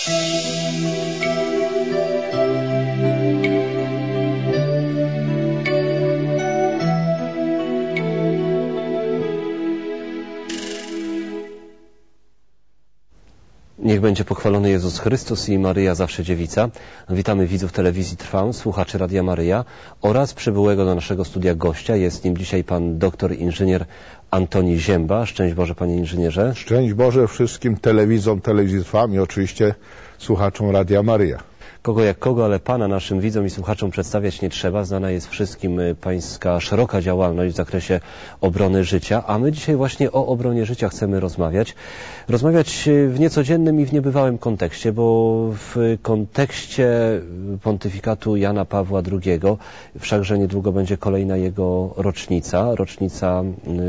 Niech będzie pochwalony Jezus Chrystus i Maryja zawsze dziewica. Witamy widzów telewizji Trwam, słuchaczy Radia Maryja oraz przybyłego do naszego studia gościa. Jest nim dzisiaj pan doktor inżynier Antoni Zięba. Szczęść Boże, panie inżynierze. Szczęść Boże wszystkim telewidzom telewizji Trwam i oczywiście słuchaczom Radia Maryja. Kogo jak kogo, ale pana naszym widzom i słuchaczom przedstawiać nie trzeba. Znana jest wszystkim pańska szeroka działalność w zakresie obrony życia, a my dzisiaj właśnie o obronie życia chcemy rozmawiać. Rozmawiać w niecodziennym i w niebywałym kontekście, bo w kontekście pontyfikatu Jana Pawła II, wszakże niedługo będzie kolejna jego rocznica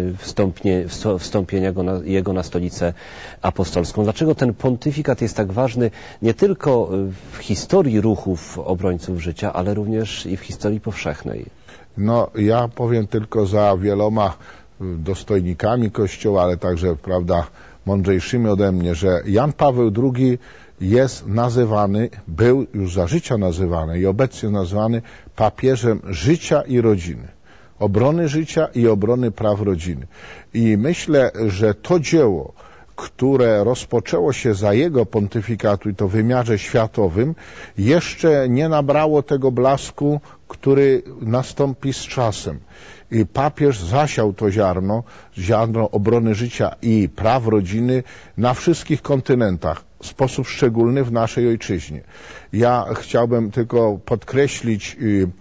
wstąpienia jego na stolicę apostolską. Dlaczego ten pontyfikat jest tak ważny nie tylko w historii ruchów obrońców życia, ale również i w historii powszechnej? No, ja powiem tylko za wieloma dostojnikami Kościoła, ale także, prawda, mądrzejszymi ode mnie, że Jan Paweł II jest nazywany, był już za życia nazywany i obecnie nazywany papieżem życia i rodziny. Obrony życia i obrony praw rodziny. I myślę, że to dzieło, które rozpoczęło się za jego pontyfikatu i to w wymiarze światowym, jeszcze nie nabrało tego blasku, który nastąpi z czasem. I papież zasiał to ziarno obrony życia i praw rodziny na wszystkich kontynentach, w sposób szczególny w naszej ojczyźnie. Ja chciałbym tylko podkreślić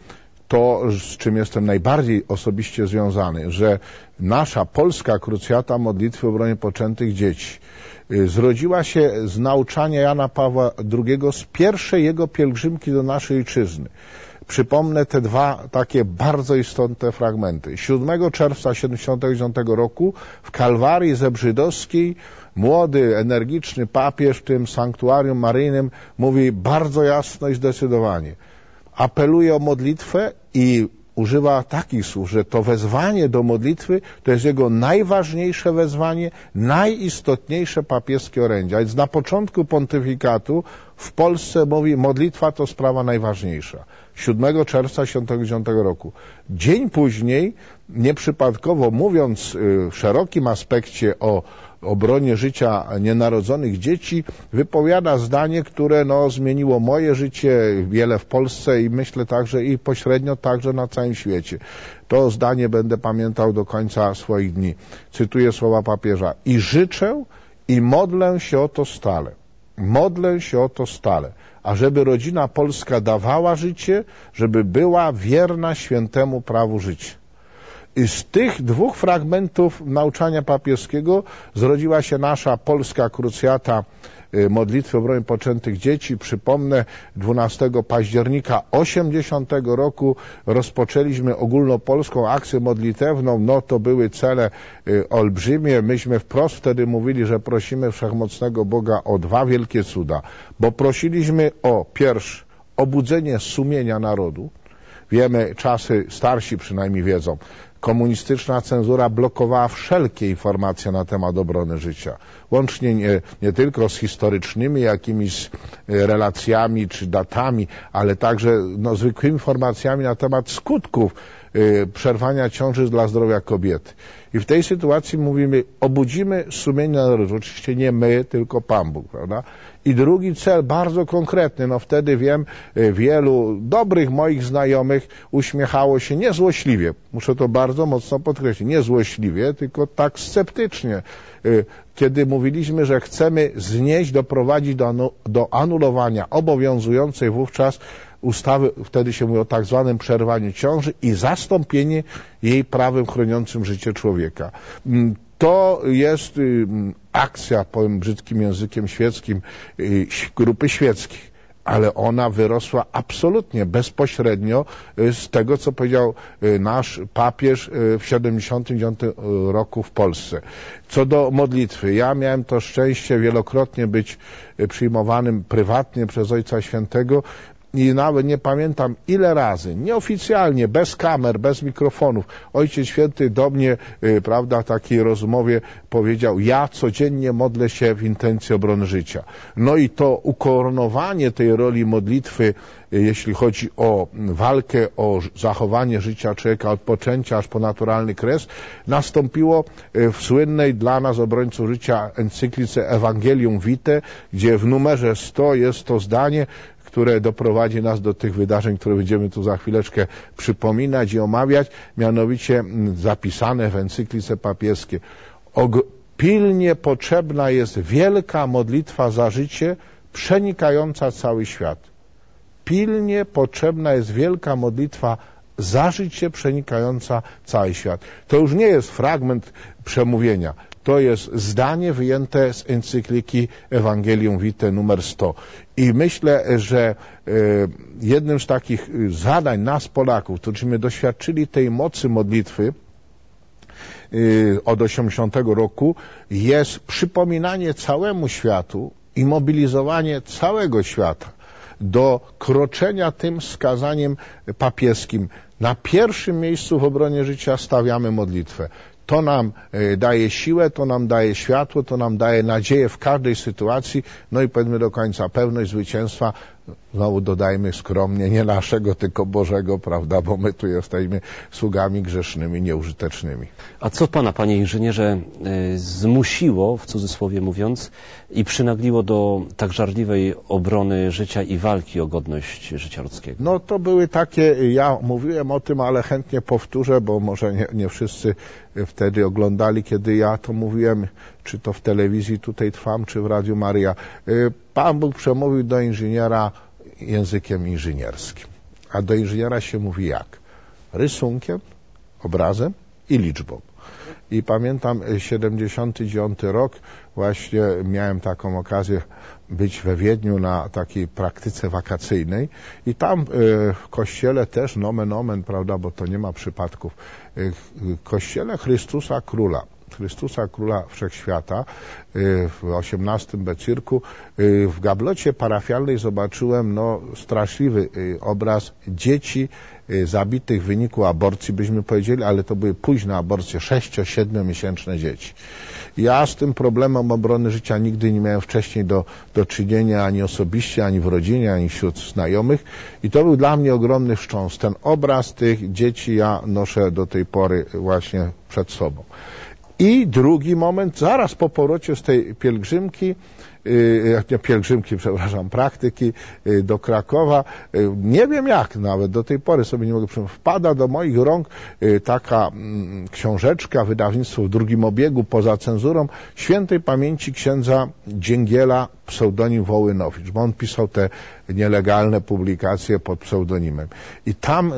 to, z czym jestem najbardziej osobiście związany, że nasza polska krucjata modlitwy o obronie poczętych dzieci zrodziła się z nauczania Jana Pawła II z pierwszej jego pielgrzymki do naszej ojczyzny. Przypomnę te dwa takie bardzo istotne fragmenty. 7 czerwca 1979 roku w Kalwarii Zebrzydowskiej młody, energiczny papież w tym sanktuarium maryjnym mówi bardzo jasno i zdecydowanie. Apeluje o modlitwę i używa takich słów, że to wezwanie do modlitwy to jest jego najważniejsze wezwanie, najistotniejsze papieskie orędzie. A więc na początku pontyfikatu w Polsce mówi, modlitwa to sprawa najważniejsza. 7 czerwca 1979 roku. Dzień później, nieprzypadkowo mówiąc w szerokim aspekcie o obronie życia nienarodzonych dzieci, wypowiada zdanie, które zmieniło moje życie, wiele w Polsce i myślę także i pośrednio także na całym świecie. To zdanie będę pamiętał do końca swoich dni. Cytuję słowa papieża. I życzę i modlę się o to stale. Modlę się o to stale, ażeby rodzina polska dawała życie, żeby była wierna świętemu prawu życia. I z tych dwóch fragmentów nauczania papieskiego zrodziła się nasza polska krucjata modlitwy o obronie poczętych dzieci. Przypomnę, 12 października 80 roku rozpoczęliśmy ogólnopolską akcję modlitewną. To były cele olbrzymie. Myśmy wprost wtedy mówili, że prosimy Wszechmocnego Boga o dwa wielkie cuda, bo prosiliśmy o pierwsze obudzenie sumienia narodu. Wiemy, czasy starsi przynajmniej wiedzą, komunistyczna cenzura blokowała wszelkie informacje na temat obrony życia. Łącznie nie tylko z historycznymi jakimiś relacjami czy datami, ale także zwykłymi informacjami na temat skutków przerwania ciąży dla zdrowia kobiety. I w tej sytuacji mówimy, obudzimy sumienie narodu. Oczywiście nie my, tylko Pan Bóg, prawda? I drugi cel, bardzo konkretny, wtedy wiem, wielu dobrych moich znajomych uśmiechało się niezłośliwie. Muszę to bardzo mocno podkreślić. Nie złośliwie, tylko tak sceptycznie. Kiedy mówiliśmy, że chcemy doprowadzić do anulowania obowiązującej wówczas ustawy, wtedy się mówi o tak zwanym przerwaniu ciąży i zastąpienie jej prawem chroniącym życie człowieka. To jest akcja, powiem brzydkim językiem świeckim, grupy świeckich, ale ona wyrosła absolutnie bezpośrednio z tego, co powiedział nasz papież w 79 roku w Polsce. Co do modlitwy, ja miałem to szczęście wielokrotnie być przyjmowanym prywatnie przez Ojca Świętego i nawet nie pamiętam ile razy, nieoficjalnie, bez kamer, bez mikrofonów, Ojciec Święty do mnie, prawda, w takiej rozmowie powiedział: ja codziennie modlę się w intencji obrony życia. No i to ukoronowanie tej roli modlitwy, jeśli chodzi o walkę, o zachowanie życia człowieka od poczęcia aż po naturalny kres, nastąpiło w słynnej dla nas obrońców życia encyklice Evangelium Vitae, gdzie w numerze 100 jest to zdanie, które doprowadzi nas do tych wydarzeń, które będziemy tu za chwileczkę przypominać i omawiać, mianowicie zapisane w encyklice papieskiej. Pilnie potrzebna jest wielka modlitwa za życie, przenikająca cały świat. Pilnie potrzebna jest wielka modlitwa za życie, przenikająca cały świat. To już nie jest fragment przemówienia. To jest zdanie wyjęte z encykliki Evangelium Vitae numer 100. I myślę, że jednym z takich zadań nas, Polaków, którzyśmy doświadczyli tej mocy modlitwy od 80 roku, jest przypominanie całemu światu i mobilizowanie całego świata do kroczenia tym wskazaniem papieskim. Na pierwszym miejscu w obronie życia stawiamy modlitwę. To nam daje siłę, to nam daje światło, to nam daje nadzieję w każdej sytuacji, no i powiedzmy do końca pewność zwycięstwa. Znowu dodajmy skromnie, nie naszego, tylko Bożego, prawda, bo my tu jesteśmy sługami grzesznymi, nieużytecznymi. A co pana, panie inżynierze, zmusiło, w cudzysłowie mówiąc, i przynagliło do tak żarliwej obrony życia i walki o godność życia ludzkiego? No to były takie, ja mówiłem o tym, ale chętnie powtórzę, bo może nie wszyscy wtedy oglądali, kiedy ja to mówiłem, czy to w telewizji tutaj Trwam, czy w Radiu Maryja. Pan Bóg przemówił do inżyniera językiem inżynierskim. A do inżyniera się mówi jak? Rysunkiem, obrazem i liczbą. I pamiętam 79 rok, właśnie miałem taką okazję być we Wiedniu na takiej praktyce wakacyjnej i tam w kościele też, nomen omen, prawda, bo to nie ma przypadków, w kościele Chrystusa Króla Wszechświata w 18 becyrku w gablocie parafialnej zobaczyłem straszliwy obraz dzieci zabitych w wyniku aborcji, byśmy powiedzieli, ale to były późne aborcje, 6-7 miesięczne dzieci. Ja z tym problemem obrony życia nigdy nie miałem wcześniej do czynienia ani osobiście, ani w rodzinie, ani wśród znajomych i to był dla mnie ogromny wstrząs. Ten obraz tych dzieci ja noszę do tej pory właśnie przed sobą. I drugi moment, zaraz po powrocie z tej praktyki do Krakowa, nie wiem jak nawet, do tej pory sobie nie mogę przypomnieć, wpada do moich rąk taka książeczka, wydawnictwo w drugim obiegu, poza cenzurą, świętej pamięci księdza Dzięgiela, pseudonim Wołynowicz, bo on pisał te nielegalne publikacje pod pseudonimem. I tam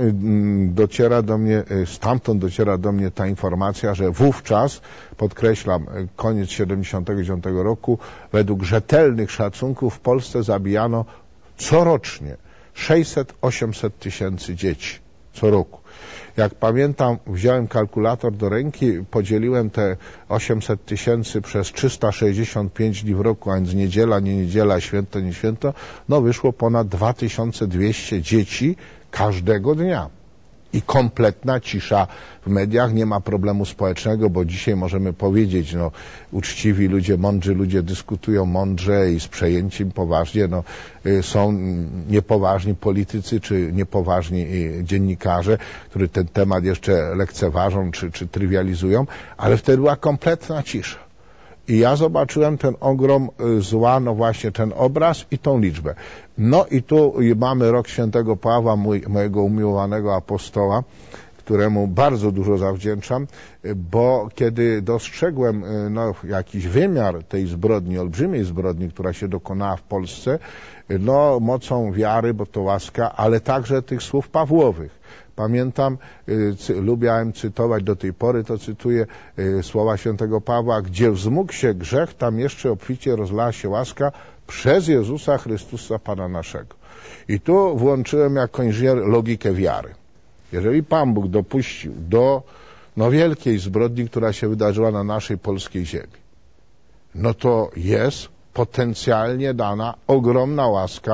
stamtąd dociera do mnie ta informacja, że wówczas, podkreślam, koniec 79 roku, według rzetelnych szacunków w Polsce zabijano corocznie 600-800 tysięcy dzieci. Co roku. Jak pamiętam, wziąłem kalkulator do ręki, podzieliłem te 800 tysięcy przez 365 dni w roku, a więc niedziela, nie niedziela, święto, nie święto, wyszło ponad 2200 dzieci każdego dnia. I kompletna cisza w mediach, nie ma problemu społecznego, bo dzisiaj możemy powiedzieć, uczciwi ludzie, mądrzy ludzie dyskutują mądrze i z przejęciem poważnie, są niepoważni politycy czy niepoważni dziennikarze, którzy ten temat jeszcze lekceważą czy trywializują, ale wtedy była kompletna cisza. I ja zobaczyłem ten ogrom zła, właśnie ten obraz i tą liczbę. I tu mamy rok świętego Pawła, mojego umiłowanego apostoła, któremu bardzo dużo zawdzięczam, bo kiedy dostrzegłem jakiś wymiar tej zbrodni, olbrzymiej zbrodni, która się dokonała w Polsce, mocą wiary, bo to łaska, ale także tych słów Pawłowych. Pamiętam, lubiałem cytować, do tej pory to cytuję, słowa świętego Pawła: gdzie wzmógł się grzech, tam jeszcze obficie rozlała się łaska przez Jezusa Chrystusa Pana naszego. I tu włączyłem jako inżynier logikę wiary. Jeżeli Pan Bóg dopuścił do wielkiej zbrodni, która się wydarzyła na naszej polskiej ziemi, to jest potencjalnie dana ogromna łaska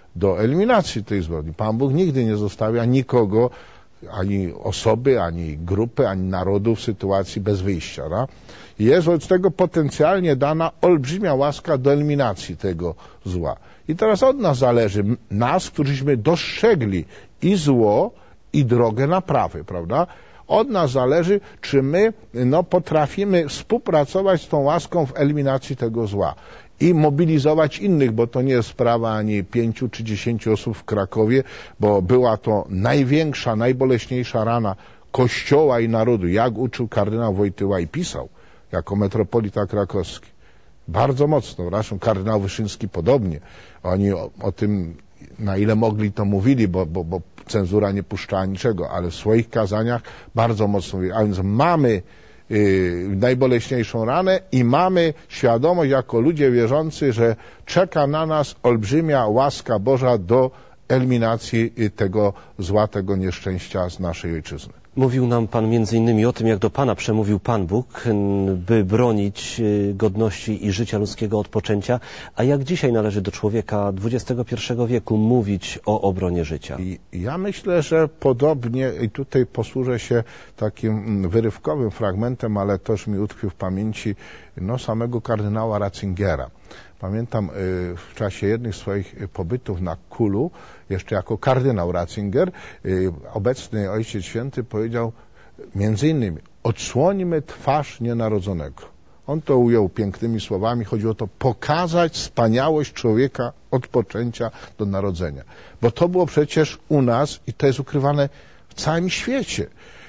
do eliminacji tej zbrodni. Pan Bóg nigdy nie zostawia nikogo, ani osoby, ani grupy, ani narodu w sytuacji bez wyjścia. No? Jest wobec tego potencjalnie dana olbrzymia łaska do eliminacji tego zła. I teraz od nas zależy, nas, którzyśmy dostrzegli i zło, i drogę naprawy, prawda? Od nas zależy, czy my potrafimy współpracować z tą łaską w eliminacji tego zła i mobilizować innych, bo to nie jest sprawa ani 5 czy 10 osób w Krakowie, bo była to największa, najboleśniejsza rana Kościoła i narodu, jak uczył kardynał Wojtyła i pisał jako metropolita krakowski. Bardzo mocno, zresztą kardynał Wyszyński podobnie. Oni o tym, na ile mogli, to mówili, bo cenzura nie puszczała niczego, ale w swoich kazaniach bardzo mocno mówili. A więc mamy najboleśniejszą ranę i mamy świadomość jako ludzie wierzący, że czeka na nas olbrzymia łaska Boża do eliminacji tego zła, tego nieszczęścia z naszej ojczyzny. Mówił nam Pan między innymi o tym, jak do Pana przemówił Pan Bóg, by bronić godności i życia ludzkiego od poczęcia. A jak dzisiaj należy do człowieka XXI wieku mówić o obronie życia? Ja myślę, że podobnie, i tutaj posłużę się takim wyrywkowym fragmentem, ale też mi utkwił w pamięci samego kardynała Ratzingera. Pamiętam w czasie jednych swoich pobytów na Kulu, jeszcze jako kardynał Ratzinger, obecny Ojciec Święty powiedział między innymi: odsłońmy twarz nienarodzonego. On to ujął pięknymi słowami, chodzi o to pokazać wspaniałość człowieka od poczęcia do narodzenia. Bo to było przecież u nas i to jest ukrywane w całym świecie.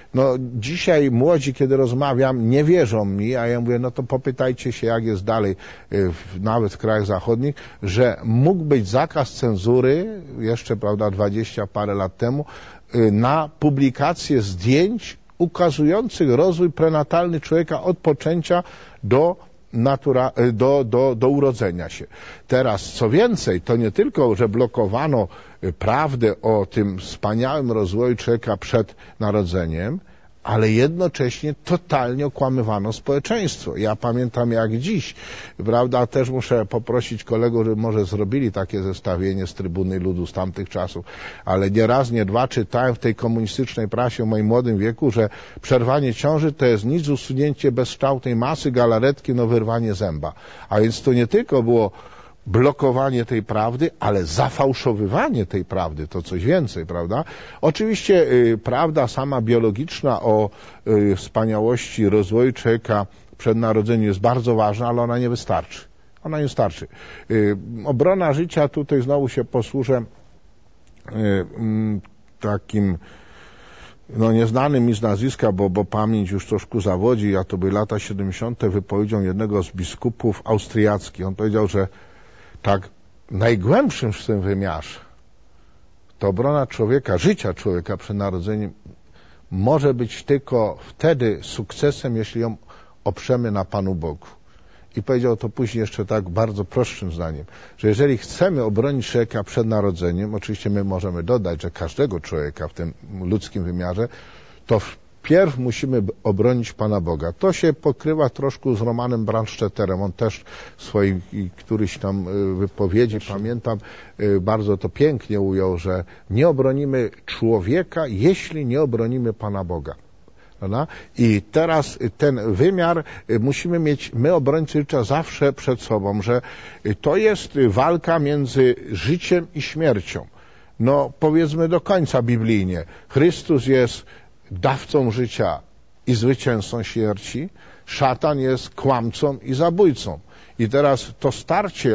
Dzisiaj młodzi, kiedy rozmawiam, nie wierzą mi, a ja mówię, to popytajcie się, jak jest dalej, nawet w krajach zachodnich, że mógł być zakaz cenzury, jeszcze, 20 parę lat temu, na publikację zdjęć ukazujących rozwój prenatalny człowieka od poczęcia do urodzenia się. Teraz, co więcej, to nie tylko, że blokowano prawdę o tym wspaniałym rozwoju człowieka przed narodzeniem, ale jednocześnie totalnie okłamywano społeczeństwo. Ja pamiętam jak dziś, prawda, też muszę poprosić kolegów, żeby może zrobili takie zestawienie z Trybuny Ludu z tamtych czasów, ale nie raz, nie dwa czytałem w tej komunistycznej prasie w moim młodym wieku, że przerwanie ciąży to jest nic, usunięcie bezkształtnej masy, galaretki, wyrwanie zęba. A więc to nie tylko było blokowanie tej prawdy, ale zafałszowywanie tej prawdy, to coś więcej, prawda? Oczywiście prawda sama biologiczna o wspaniałości rozwoju człowieka przed narodzeniem jest bardzo ważna, ale ona nie wystarczy. Ona nie wystarczy. Obrona życia, tutaj znowu się posłużę takim nieznanym mi z nazwiska, bo pamięć już troszkę zawodzi, a to były lata 70. wypowiedzią jednego z biskupów austriackich. On powiedział, że tak w najgłębszym w tym wymiarze to obrona człowieka, życia człowieka przed narodzeniem może być tylko wtedy sukcesem, jeśli ją oprzemy na Panu Bogu. I powiedział to później jeszcze tak bardzo prostszym zdaniem, że jeżeli chcemy obronić człowieka przed narodzeniem, oczywiście my możemy dodać, że każdego człowieka w tym ludzkim wymiarze, to wpierw musimy obronić Pana Boga. To się pokrywa troszkę z Romanem Brandstätterem. On też w swojej któryś tam wypowiedzi, pamiętam, bardzo to pięknie ujął, że nie obronimy człowieka, jeśli nie obronimy Pana Boga. Prawda? I teraz ten wymiar musimy mieć, my obrońcy życia, zawsze przed sobą, że to jest walka między życiem i śmiercią. Powiedzmy do końca biblijnie. Chrystus jest dawcą życia i zwycięzcą śmierci, szatan jest kłamcą i zabójcą. I teraz to starcie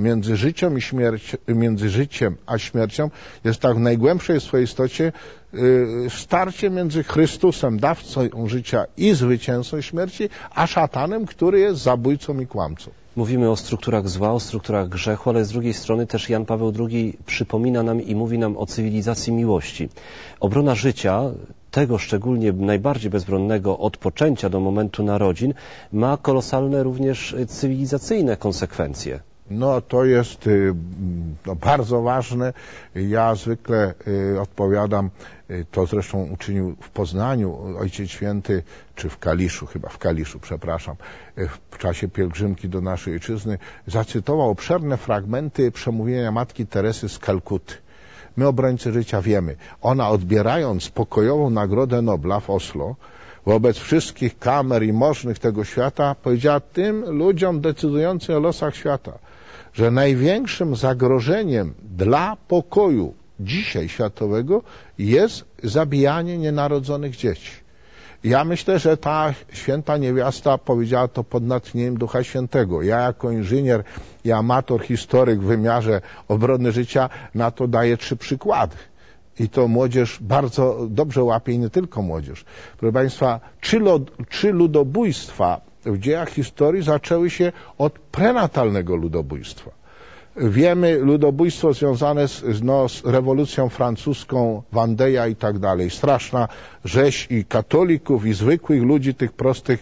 między życiem a śmiercią jest tak w najgłębszej swojej istocie starcie między Chrystusem, dawcą życia i zwycięzcą śmierci, a szatanem, który jest zabójcą i kłamcą. Mówimy o strukturach zła, o strukturach grzechu, ale z drugiej strony też Jan Paweł II przypomina nam i mówi nam o cywilizacji miłości. Obrona życia, tego szczególnie najbardziej bezbronnego od poczęcia do momentu narodzin, ma kolosalne również cywilizacyjne konsekwencje. No to jest bardzo ważne. Ja zwykle odpowiadam, to zresztą uczynił w Poznaniu Ojciec Święty, czy w Kaliszu, przepraszam, w czasie pielgrzymki do naszej ojczyzny, zacytował obszerne fragmenty przemówienia Matki Teresy z Kalkuty. My, obrońcy życia, wiemy, ona odbierając pokojową Nagrodę Nobla w Oslo, wobec wszystkich kamer i możnych tego świata, powiedziała tym ludziom decydującym o losach świata, że największym zagrożeniem dla pokoju dzisiaj światowego jest zabijanie nienarodzonych dzieci. Ja myślę, że ta święta niewiasta powiedziała to pod natchnieniem Ducha Świętego. Ja jako inżynier i amator, historyk w wymiarze obrony życia na to daję 3 przykłady. I to młodzież bardzo dobrze łapie i nie tylko młodzież. Proszę Państwa, 3 ludobójstwa w dziejach historii zaczęły się od prenatalnego ludobójstwa. Wiemy ludobójstwo związane z rewolucją francuską, Wandeja i tak dalej. Straszna rzeź i katolików, i zwykłych ludzi, tych prostych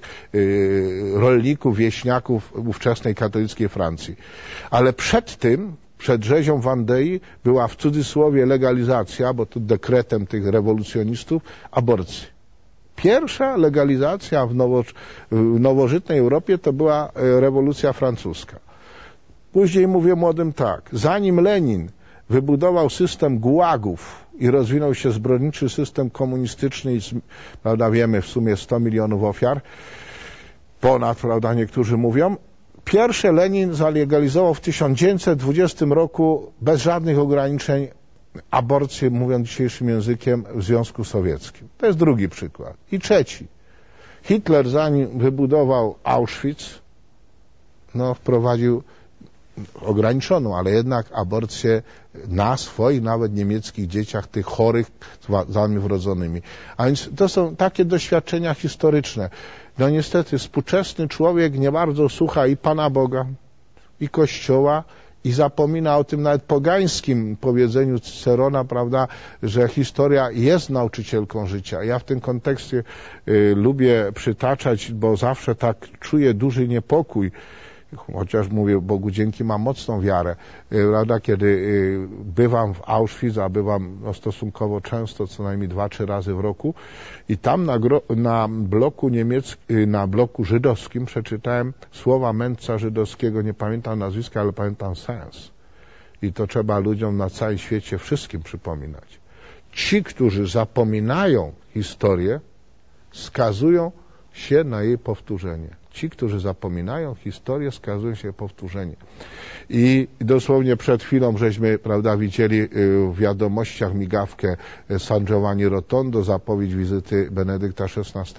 rolników, wieśniaków ówczesnej katolickiej Francji. Ale przed tym, przed rzezią Wandei była w cudzysłowie legalizacja, bo to dekretem tych rewolucjonistów, aborcji. Pierwsza legalizacja w nowożytnej Europie to była rewolucja francuska. Później mówię młodym tak, zanim Lenin wybudował system gułagów i rozwinął się zbrodniczy system komunistyczny i, prawda, wiemy w sumie 100 milionów ofiar, ponad, prawda, niektórzy mówią, pierwsze Lenin zalegalizował w 1920 roku bez żadnych ograniczeń aborcję, mówiąc dzisiejszym językiem, w Związku Sowieckim. To jest drugi przykład. I trzeci. Hitler, zanim wybudował Auschwitz, wprowadził ograniczoną, ale jednak aborcję na swoich nawet niemieckich dzieciach, tych chorych z wami wrodzonymi. A więc to są takie doświadczenia historyczne. No niestety współczesny człowiek nie bardzo słucha i Pana Boga, i Kościoła, i zapomina o tym nawet pogańskim powiedzeniu Cycerona, prawda, że historia jest nauczycielką życia. Ja w tym kontekście lubię przytaczać, bo zawsze tak czuję duży niepokój, chociaż mówię, Bogu dzięki, mam mocną wiarę, prawda, kiedy bywam w Auschwitz, a bywam stosunkowo często, co najmniej 2-3 razy w roku, i tam na bloku niemieckim, na bloku żydowskim przeczytałem słowa mędrca żydowskiego, nie pamiętam nazwiska, ale pamiętam sens. I to trzeba ludziom na całym świecie wszystkim przypominać. Ci, którzy zapominają historię, skazują się na jej powtórzenie. Ci, którzy zapominają historię, skazują się na powtórzenie. I dosłownie przed chwilą żeśmy, prawda, widzieli w wiadomościach migawkę San Giovanni Rotondo, zapowiedź wizyty Benedykta XVI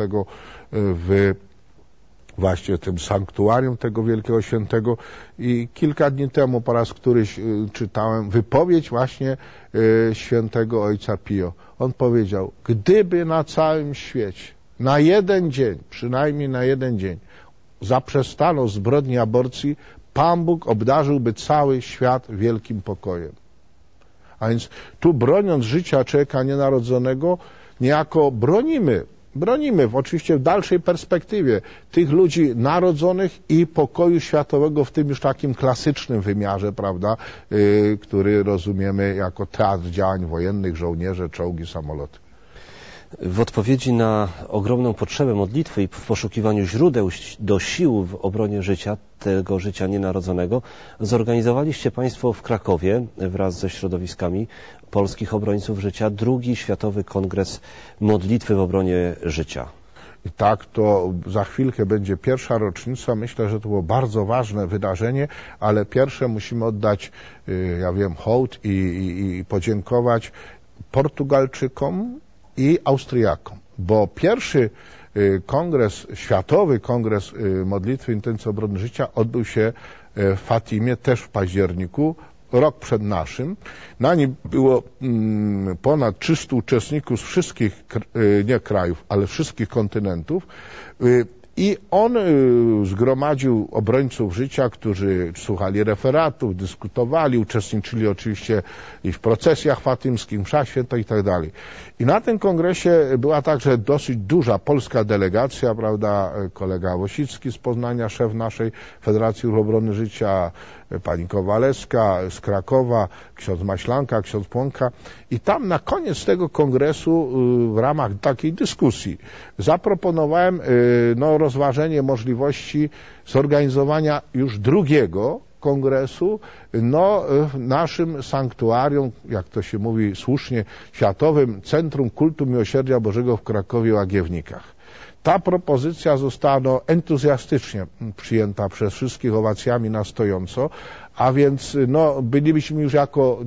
w właśnie tym sanktuarium tego wielkiego świętego, i kilka dni temu po raz któryś czytałem wypowiedź właśnie świętego ojca Pio. On powiedział, gdyby na całym świecie na jeden dzień, przynajmniej na jeden dzień, zaprzestano zbrodni aborcji, Pan Bóg obdarzyłby cały świat wielkim pokojem. A więc tu, broniąc życia człowieka nienarodzonego, niejako bronimy oczywiście w dalszej perspektywie tych ludzi narodzonych i pokoju światowego w tym już takim klasycznym wymiarze, prawda, który rozumiemy jako teatr działań wojennych, żołnierze, czołgi, samoloty. W odpowiedzi na ogromną potrzebę modlitwy i w poszukiwaniu źródeł do sił w obronie życia, tego życia nienarodzonego, zorganizowaliście Państwo w Krakowie wraz ze środowiskami polskich obrońców życia II Światowy Kongres Modlitwy w obronie życia. I tak, to za chwilkę będzie pierwsza rocznica. Myślę, że to było bardzo ważne wydarzenie, ale pierwsze musimy oddać, ja wiem, hołd i podziękować Portugalczykom i Austriakom, bo pierwszy kongres, Światowy Kongres Modlitwy Intencji Obrony Życia odbył się w Fatimie też w październiku, rok przed naszym. Na nim było ponad 300 uczestników z wszystkich, nie krajów, ale wszystkich kontynentów. I on zgromadził obrońców życia, którzy słuchali referatów, dyskutowali, uczestniczyli oczywiście i w procesjach fatymskich, mszach świętych i tak dalej. I na tym kongresie była także dosyć duża polska delegacja, prawda, kolega Wosicki z Poznania, szef naszej Federacji Ruchu Obrony Życia, pani Kowalewska z Krakowa, ksiądz Maślanka, ksiądz Płonka. I tam na koniec tego kongresu w ramach takiej dyskusji zaproponowałem rozważenie możliwości zorganizowania już drugiego kongresu w naszym sanktuarium, jak to się mówi słusznie, Światowym Centrum Kultu Miłosierdzia Bożego w Krakowie Łagiewnikach. Ta propozycja została entuzjastycznie przyjęta przez wszystkich owacjami na stojąco, a więc bylibyśmy już jako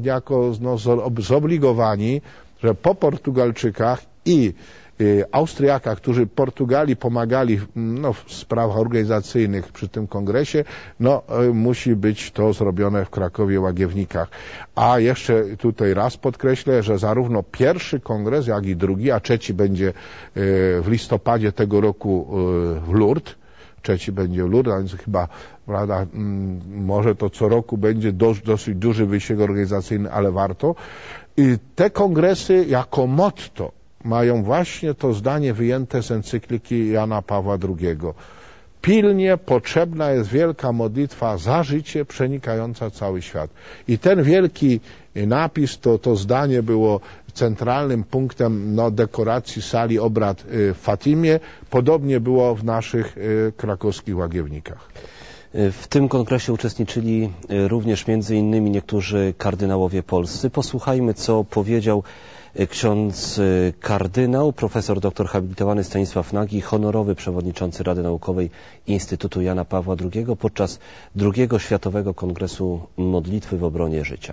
zobligowani, że po Portugalczykach i Austriakach, którzy Portugalii pomagali w sprawach organizacyjnych przy tym kongresie, musi być to zrobione w Krakowie Łagiewnikach. A jeszcze tutaj raz podkreślę, że zarówno pierwszy kongres, jak i drugi, a trzeci będzie w listopadzie tego roku w Lourdes, trzeci będzie w Lourdes, a więc chyba, prawda, może to co roku będzie dosyć duży wysiłek organizacyjny, ale warto. I te kongresy jako motto mają właśnie to zdanie wyjęte z encykliki Jana Pawła II. Pilnie potrzebna jest wielka modlitwa za życie przenikająca cały świat. I ten wielki napis, to zdanie było centralnym punktem dekoracji sali obrad w Fatimie. Podobnie było w naszych krakowskich Łagiewnikach. W tym kongresie uczestniczyli również między innymi niektórzy kardynałowie polscy. Posłuchajmy, co powiedział ksiądz kardynał, profesor dr habilitowany Stanisław Nagi, honorowy przewodniczący Rady Naukowej Instytutu Jana Pawła II podczas II Światowego Kongresu Modlitwy w obronie życia.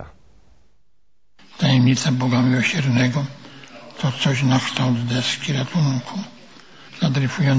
Tajemnica Boga Miłosiernego to coś na kształt deski ratunku dla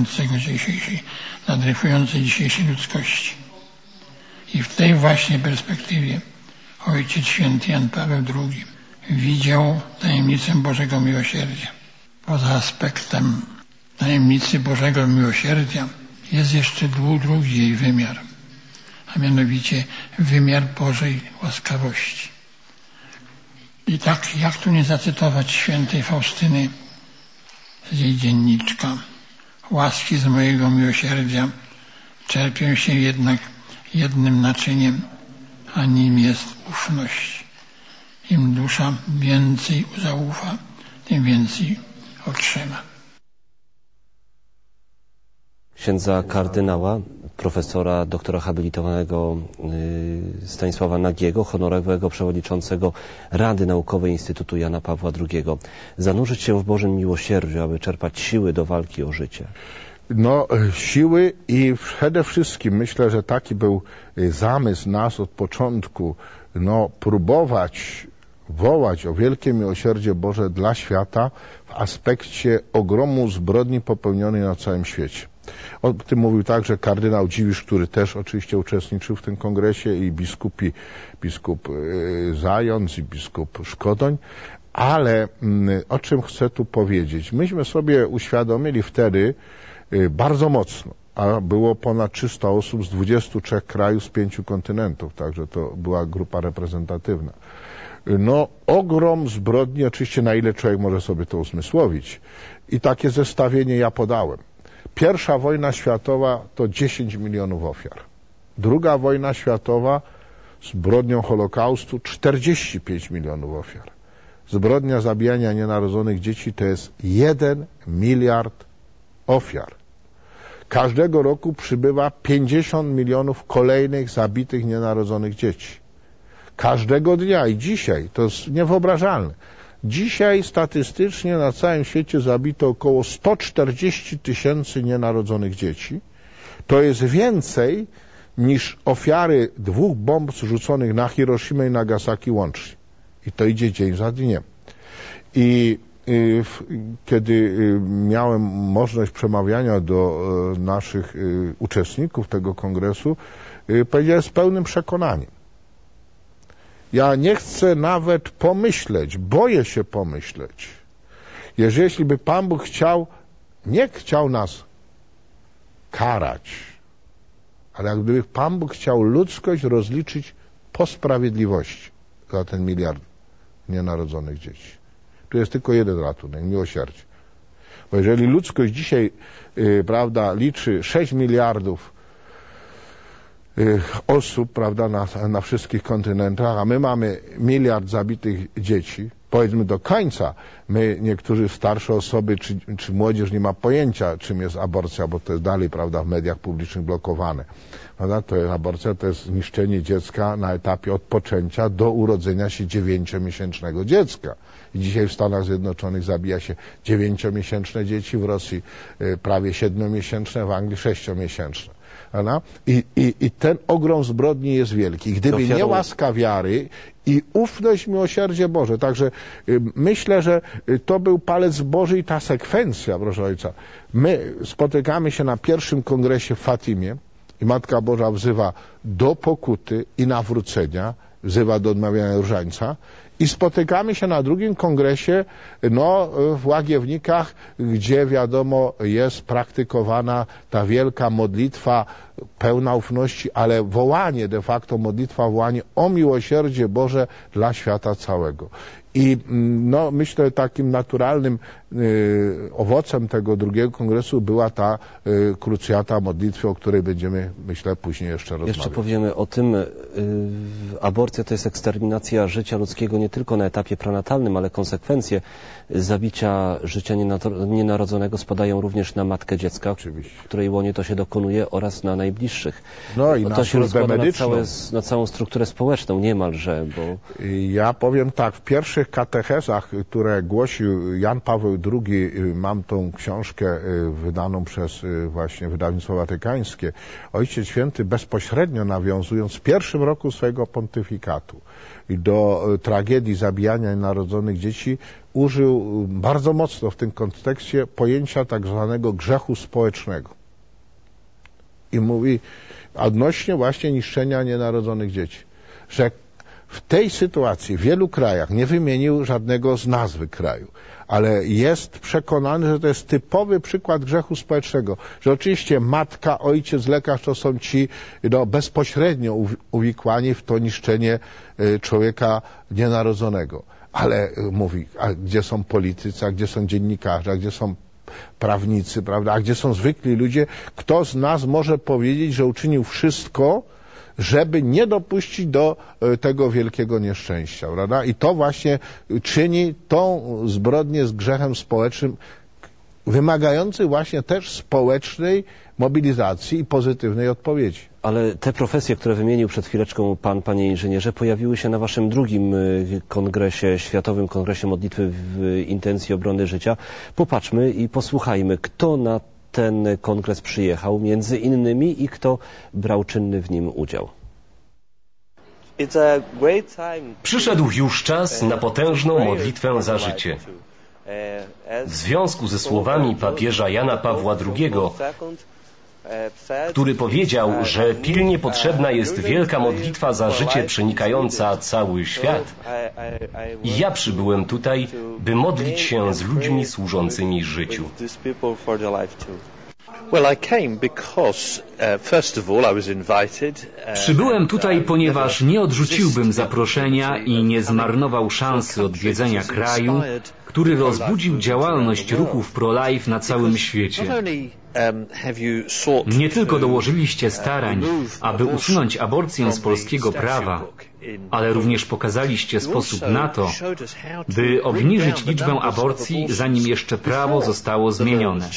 dryfującej dzisiejszej ludzkości. I w tej właśnie perspektywie Ojciec Święty Jan Paweł II widział tajemnicę Bożego Miłosierdzia. Poza aspektem tajemnicy Bożego Miłosierdzia jest jeszcze drugi jej wymiar, a mianowicie wymiar Bożej łaskawości. I tak, jak tu nie zacytować świętej Faustyny z jej dzienniczka. Łaski z mojego miłosierdzia czerpią się jednak jednym naczyniem, a nim jest ufność. Im dusza więcej zaufa, tym więcej otrzyma. Księdza kardynała, profesora doktora habilitowanego Stanisława Nagiego, honorowego przewodniczącego Rady Naukowej Instytutu Jana Pawła II. Zanurzyć się w Bożym miłosierdziu, aby czerpać siły do walki o życie. Siły i przede wszystkim myślę, że taki był zamysł nas od początku, próbować wołać o wielkie miłosierdzie Boże dla świata w aspekcie ogromu zbrodni popełnionej na całym świecie. O tym mówił także kardynał Dziwisz, który też oczywiście uczestniczył w tym kongresie, i biskup Zając i biskup Szkodoń. Ale o czym chcę tu powiedzieć? Myśmy sobie uświadomili wtedy bardzo mocno, a było ponad 300 osób z 23 krajów, z 5 kontynentów, także to była grupa reprezentatywna. Ogrom zbrodni, oczywiście na ile człowiek może sobie to uzmysłowić. I takie zestawienie ja podałem. Pierwsza wojna światowa to 10 milionów ofiar. Druga wojna światowa zbrodnią Holokaustu 45 milionów ofiar. Zbrodnia zabijania nienarodzonych dzieci to jest 1 miliard ofiar. Każdego roku przybywa 50 milionów kolejnych zabitych nienarodzonych dzieci. Każdego dnia i dzisiaj, to jest niewyobrażalne. Dzisiaj statystycznie na całym świecie zabito około 140 000 nienarodzonych dzieci. To jest więcej niż ofiary 2 bomb zrzuconych na Hiroshimę i Nagasaki łącznie. I to idzie dzień za dniem. I kiedy miałem możliwość przemawiania do naszych uczestników tego kongresu, powiedziałem z pełnym przekonaniem. Ja nie chcę nawet pomyśleć, boję się pomyśleć, jeśli by Pan Bóg nie chciał nas karać. Ale jak gdyby Pan Bóg chciał ludzkość rozliczyć po sprawiedliwości za ten 1 miliard nienarodzonych dzieci. Tu jest tylko jeden ratunek, miłosierdzie. Bo jeżeli ludzkość dzisiaj, prawda, liczy 6 miliardów osób, prawda, na wszystkich kontynentach, a my mamy 1 miliard zabitych dzieci, powiedzmy do końca, niektórzy starsze osoby, czy młodzież nie ma pojęcia, czym jest aborcja, bo to jest dalej, prawda, w mediach publicznych blokowane. Prawda? To jest aborcja, to jest zniszczenie dziecka na etapie od poczęcia do urodzenia się 9-miesięcznego dziecka. I dzisiaj w Stanach Zjednoczonych zabija się 9-miesięczne dzieci, w Rosji prawie 7-miesięczne, w Anglii 6-miesięczne. I ten ogrom zbrodni jest wielki. Gdyby nie łaska wiary i ufność, miłosierdzie Boże. Także myślę, że to był palec Boży i ta sekwencja, proszę ojca. My spotykamy się na pierwszym kongresie w Fatimie i Matka Boża wzywa do pokuty i nawrócenia, wzywa do odmawiania różańca. I spotykamy się na drugim kongresie, w Łagiewnikach, gdzie wiadomo jest praktykowana ta wielka modlitwa pełna ufności, ale wołanie de facto, modlitwa, wołanie o miłosierdzie Boże dla świata całego. I myślę, takim naturalnym owocem tego drugiego kongresu była ta krucjata modlitwy, o której będziemy, myślę, później jeszcze rozmawiać. Jeszcze powiemy o tym. Aborcja to jest eksterminacja życia ludzkiego nie tylko na etapie prenatalnym, ale konsekwencje zabicia życia nienarodzonego spadają również na matkę dziecka, Oczywiście. w której łonie to się dokonuje, oraz na najbliższych. I to na się rozkłada medyczną. na całą strukturę społeczną niemalże. Bo... Ja powiem tak, w pierwszych katechezach, które głosił Jan Paweł II, mam tą książkę wydaną przez właśnie wydawnictwo watykańskie, Ojciec Święty bezpośrednio nawiązując w pierwszym roku swojego pontyfikatu do tragedii zabijania nienarodzonych dzieci, użył bardzo mocno w tym kontekście pojęcia tak zwanego grzechu społecznego. I mówi odnośnie właśnie niszczenia nienarodzonych dzieci, że w tej sytuacji w wielu krajach, nie wymienił żadnego z nazwy kraju, ale jest przekonany, że to jest typowy przykład grzechu społecznego, że oczywiście matka, ojciec, lekarz to są ci bezpośrednio uwikłani w to niszczenie człowieka nienarodzonego. Ale mówi, a gdzie są politycy, a gdzie są dziennikarze, a gdzie są prawnicy, prawda, a gdzie są zwykli ludzie? Kto z nas może powiedzieć, że uczynił wszystko, żeby nie dopuścić do tego wielkiego nieszczęścia, prawda? I to właśnie czyni tą zbrodnię z grzechem społecznym, wymagający właśnie też społecznej mobilizacji i pozytywnej odpowiedzi. Ale te profesje, które wymienił przed chwileczką Pan, Panie Inżynierze, pojawiły się na Waszym drugim kongresie, Światowym Kongresie Modlitwy w Intencji Obrony Życia. Popatrzmy i posłuchajmy, kto na ten kongres przyjechał, między innymi, i kto brał czynny w nim udział. Przyszedł już czas na potężną modlitwę za życie. W związku ze słowami papieża Jana Pawła II, który powiedział, że pilnie potrzebna jest wielka modlitwa za życie przenikająca cały świat, i ja przybyłem tutaj, by modlić się z ludźmi służącymi życiu. Przybyłem tutaj, ponieważ nie odrzuciłbym zaproszenia i nie zmarnował szansy odwiedzenia kraju, który rozbudził działalność ruchów pro-life na całym świecie. Nie tylko dołożyliście starań, aby usunąć aborcję z polskiego prawa, ale również pokazaliście sposób na to, by obniżyć liczbę aborcji, zanim jeszcze prawo zostało zmienione.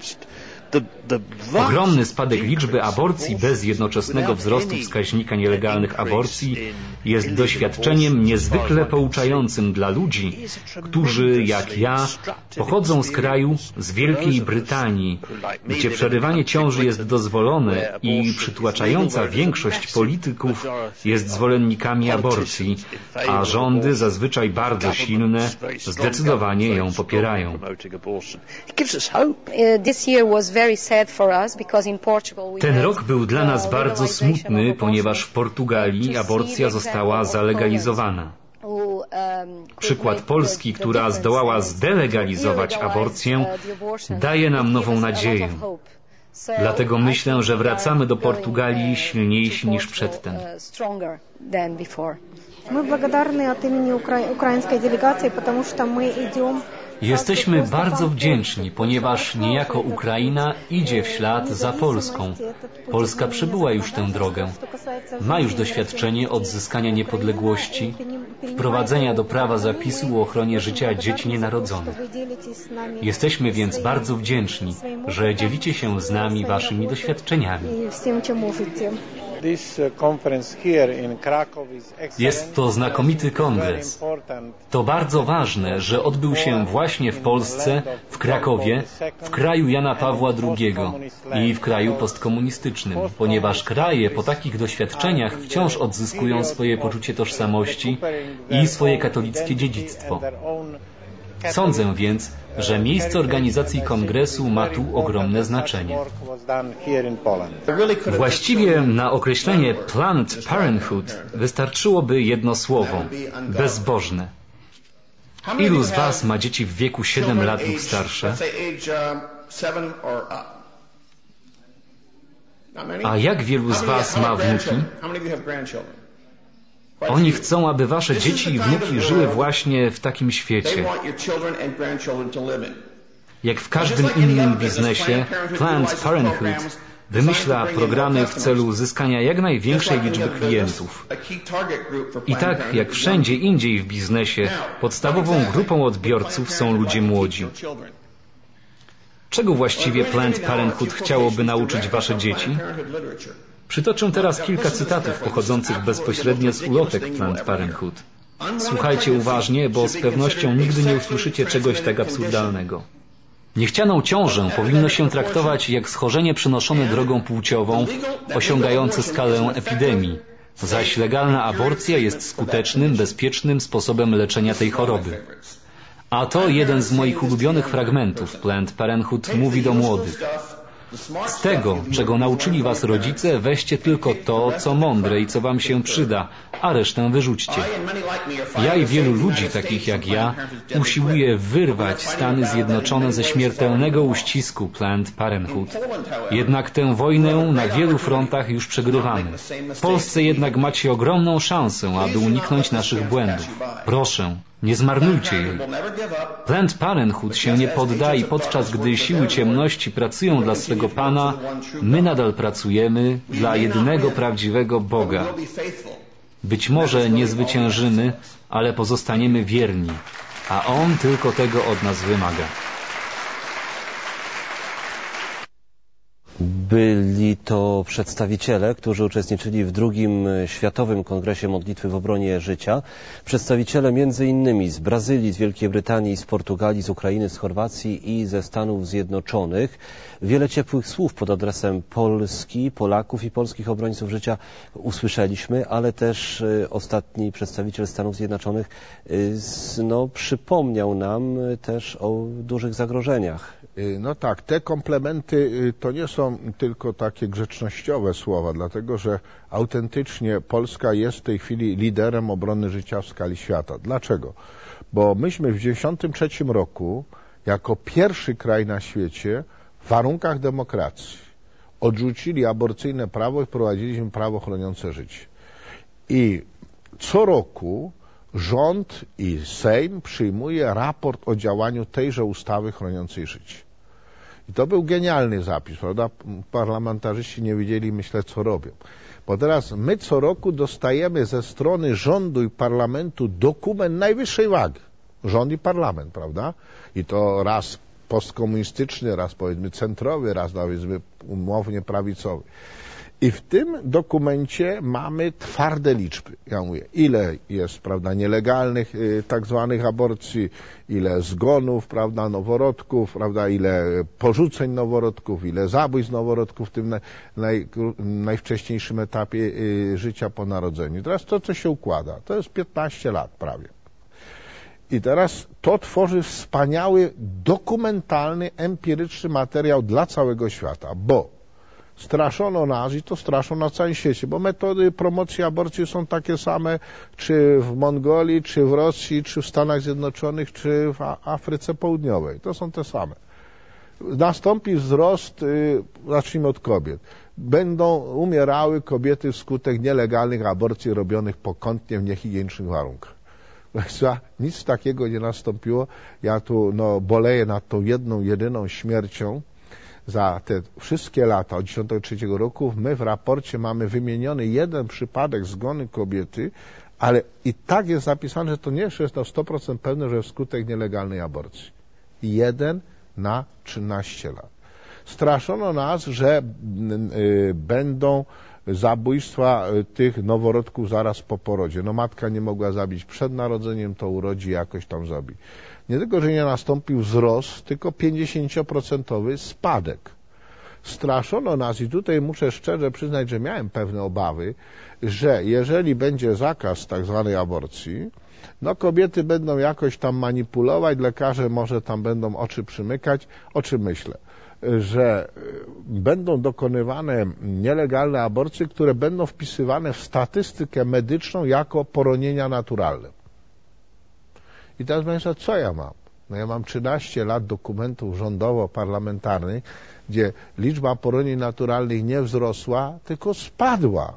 Ogromny spadek liczby aborcji bez jednoczesnego wzrostu wskaźnika nielegalnych aborcji jest doświadczeniem niezwykle pouczającym dla ludzi, którzy, jak ja, pochodzą z kraju, z Wielkiej Brytanii, gdzie przerywanie ciąży jest dozwolone i przytłaczająca większość polityków jest zwolennikami aborcji, a rządy, zazwyczaj bardzo silne, zdecydowanie ją popierają. Ten rok był dla nas bardzo smutny, ponieważ w Portugalii aborcja została zalegalizowana. Przykład Polski, która zdołała zdelegalizować aborcję, daje nam nową nadzieję. Dlatego myślę, że wracamy do Portugalii silniejsi niż przedtem. Мы благодарны от имени украинской делегации, потому что мы идем. Jesteśmy bardzo wdzięczni, ponieważ niejako Ukraina idzie w ślad za Polską. Polska przebyła już tę drogę. Ma już doświadczenie odzyskania niepodległości, wprowadzenia do prawa zapisu o ochronie życia dzieci nienarodzonych. Jesteśmy więc bardzo wdzięczni, że dzielicie się z nami waszymi doświadczeniami. Jest to znakomity kongres. To bardzo ważne, że odbył się właśnie w Polsce, w Krakowie, w kraju Jana Pawła II i w kraju postkomunistycznym, ponieważ kraje po takich doświadczeniach wciąż odzyskują swoje poczucie tożsamości i swoje katolickie dziedzictwo. Sądzę więc, że miejsce organizacji kongresu ma tu ogromne znaczenie. Właściwie na określenie Planned Parenthood wystarczyłoby jedno słowo – bezbożne. Ilu z was ma dzieci w wieku 7 lat lub starsze? A jak wielu z was ma wnuki? Oni chcą, aby wasze dzieci i wnuki żyły właśnie w takim świecie. Jak w każdym innym biznesie, Planned Parenthood wymyśla programy w celu uzyskania jak największej liczby klientów. I tak jak wszędzie indziej w biznesie, podstawową grupą odbiorców są ludzie młodzi. Czego właściwie Planned Parenthood chciałoby nauczyć wasze dzieci? Przytoczę teraz kilka cytatów pochodzących bezpośrednio z ulotek Planned Parenthood. Słuchajcie uważnie, bo z pewnością nigdy nie usłyszycie czegoś tak absurdalnego. Niechcianą ciążę powinno się traktować jak schorzenie przenoszone drogą płciową, osiągające skalę epidemii, zaś legalna aborcja jest skutecznym, bezpiecznym sposobem leczenia tej choroby. A to jeden z moich ulubionych fragmentów. Planned Parenthood mówi do młodych: z tego, czego nauczyli was rodzice, weźcie tylko to, co mądre i co wam się przyda, a resztę wyrzućcie. Ja i wielu ludzi, takich jak ja, usiłuje wyrwać Stany Zjednoczone ze śmiertelnego uścisku Planned Parenthood. Jednak tę wojnę na wielu frontach już przegrywamy. W Polsce jednak macie ogromną szansę, aby uniknąć naszych błędów. Proszę, nie zmarnujcie jej. Planned Parenthood się nie podda i podczas gdy siły ciemności pracują dla swego Pana, my nadal pracujemy dla jedynego prawdziwego Boga. Być może nie zwyciężymy, ale pozostaniemy wierni, a On tylko tego od nas wymaga. Byli to przedstawiciele, którzy uczestniczyli w II Światowym Kongresie Modlitwy w obronie życia. Przedstawiciele między innymi z Brazylii, z Wielkiej Brytanii, z Portugalii, z Ukrainy, z Chorwacji i ze Stanów Zjednoczonych. Wiele ciepłych słów pod adresem Polski, Polaków i polskich obrońców życia usłyszeliśmy, ale też ostatni przedstawiciel Stanów Zjednoczonych przypomniał nam też o dużych zagrożeniach. No tak, te komplementy to nie są tylko takie grzecznościowe słowa, dlatego że autentycznie Polska jest w tej chwili liderem obrony życia w skali świata. Dlaczego? Bo myśmy w 1993 roku jako pierwszy kraj na świecie w warunkach demokracji odrzucili aborcyjne prawo i wprowadziliśmy prawo chroniące życie. I co roku rząd i Sejm przyjmuje raport o działaniu tejże ustawy chroniącej życie. I to był genialny zapis, prawda? Parlamentarzyści nie wiedzieli, myślę, co robią. Bo teraz my co roku dostajemy ze strony rządu i parlamentu dokument najwyższej wagi. Rząd i parlament, prawda? I to raz postkomunistyczny, raz powiedzmy centrowy, raz powiedzmy umownie prawicowy. I w tym dokumencie mamy twarde liczby. Ja mówię, ile jest, prawda, nielegalnych tak zwanych aborcji, ile zgonów, prawda, noworodków, prawda, ile porzuceń noworodków, ile zabójstw noworodków w tym najwcześniejszym etapie życia po narodzeniu. I teraz to, co się układa, to jest 15 lat prawie. I teraz to tworzy wspaniały, dokumentalny, empiryczny materiał dla całego świata, bo straszono nas i to straszono na całym świecie, bo metody promocji aborcji są takie same, czy w Mongolii, czy w Rosji, czy w Stanach Zjednoczonych, czy w Afryce Południowej. To są te same. Nastąpi wzrost, zacznijmy od kobiet. Będą umierały kobiety wskutek nielegalnych aborcji robionych pokątnie w niehigienicznych warunkach. Nic takiego nie nastąpiło. Ja tu boleję nad tą jedną, jedyną śmiercią za te wszystkie lata, od 1993 roku. My w raporcie mamy wymieniony jeden przypadek zgonu kobiety, ale i tak jest napisane, że to nie jest na 100% pewne, że wskutek nielegalnej aborcji. 1 na 13 lat. Straszono nas, że będą zabójstwa tych noworodków zaraz po porodzie. Matka nie mogła zabić przed narodzeniem, to urodzi, jakoś tam zabi. Nie tylko, że nie nastąpił wzrost, tylko 50% spadek. Straszono nas i tutaj muszę szczerze przyznać, że miałem pewne obawy, że jeżeli będzie zakaz tak zwanej aborcji, kobiety będą jakoś tam manipulować, lekarze może tam będą oczy przymykać. O czym myślę? Że będą dokonywane nielegalne aborcje, które będą wpisywane w statystykę medyczną jako poronienia naturalne. I teraz Państwo, co ja mam? Ja mam 13 lat dokumentów rządowo-parlamentarnych, gdzie liczba poronień naturalnych nie wzrosła, tylko spadła.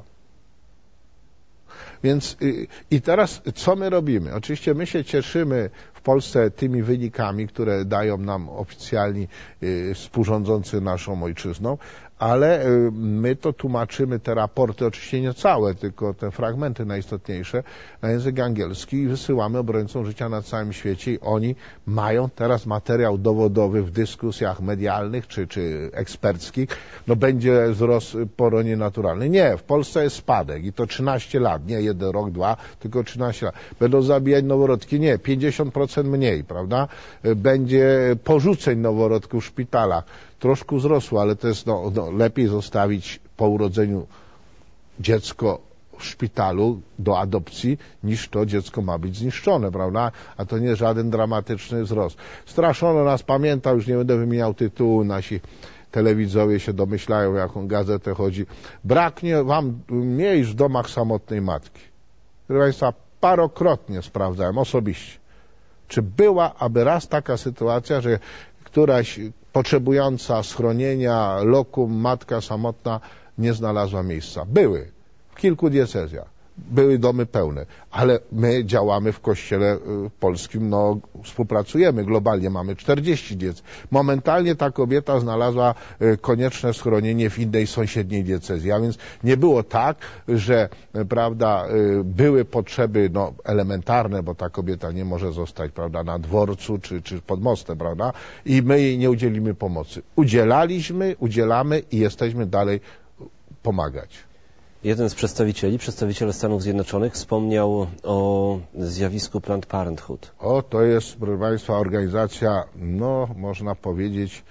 Więc i teraz co my robimy? Oczywiście my się cieszymy w Polsce tymi wynikami, które dają nam oficjalni współrządzący naszą ojczyzną, ale my to tłumaczymy, te raporty, oczywiście nie całe, tylko te fragmenty najistotniejsze, na język angielski i wysyłamy obrońcom życia na całym świecie i oni mają teraz materiał dowodowy w dyskusjach medialnych czy eksperckich. Będzie wzrost poronień naturalnych. Nie, w Polsce jest spadek i to 13 lat, nie 1 rok, 2, tylko 13 lat. Będą zabijać noworodki? Nie, 50% mniej, prawda? Będzie porzuceń noworodków w szpitalach. Troszkę wzrosło, ale to jest lepiej zostawić po urodzeniu dziecko w szpitalu do adopcji, niż to dziecko ma być zniszczone, prawda? A to nie żaden dramatyczny wzrost. Straszono nas, pamiętam, już nie będę wymieniał tytułu, nasi telewidzowie się domyślają, o jaką gazetę chodzi. Braknie wam miejsc w domach samotnej matki. Proszę Państwa, parokrotnie sprawdzałem osobiście, czy była aby raz taka sytuacja, że któraś potrzebująca schronienia, lokum, matka samotna nie znalazła miejsca. Były w kilku diecezjach. Były domy pełne, ale my działamy w Kościele Polskim, współpracujemy globalnie, mamy 40 diecezji. Momentalnie ta kobieta znalazła konieczne schronienie w innej sąsiedniej diecezji, a więc nie było tak, że prawda, były potrzeby elementarne, bo ta kobieta nie może zostać, prawda, na dworcu czy pod mostem, prawda, i my jej nie udzielimy pomocy. Udzielaliśmy, udzielamy i jesteśmy dalej pomagać. Jeden z przedstawiciel Stanów Zjednoczonych wspomniał o zjawisku Planned Parenthood. To jest, proszę Państwa, organizacja, można powiedzieć,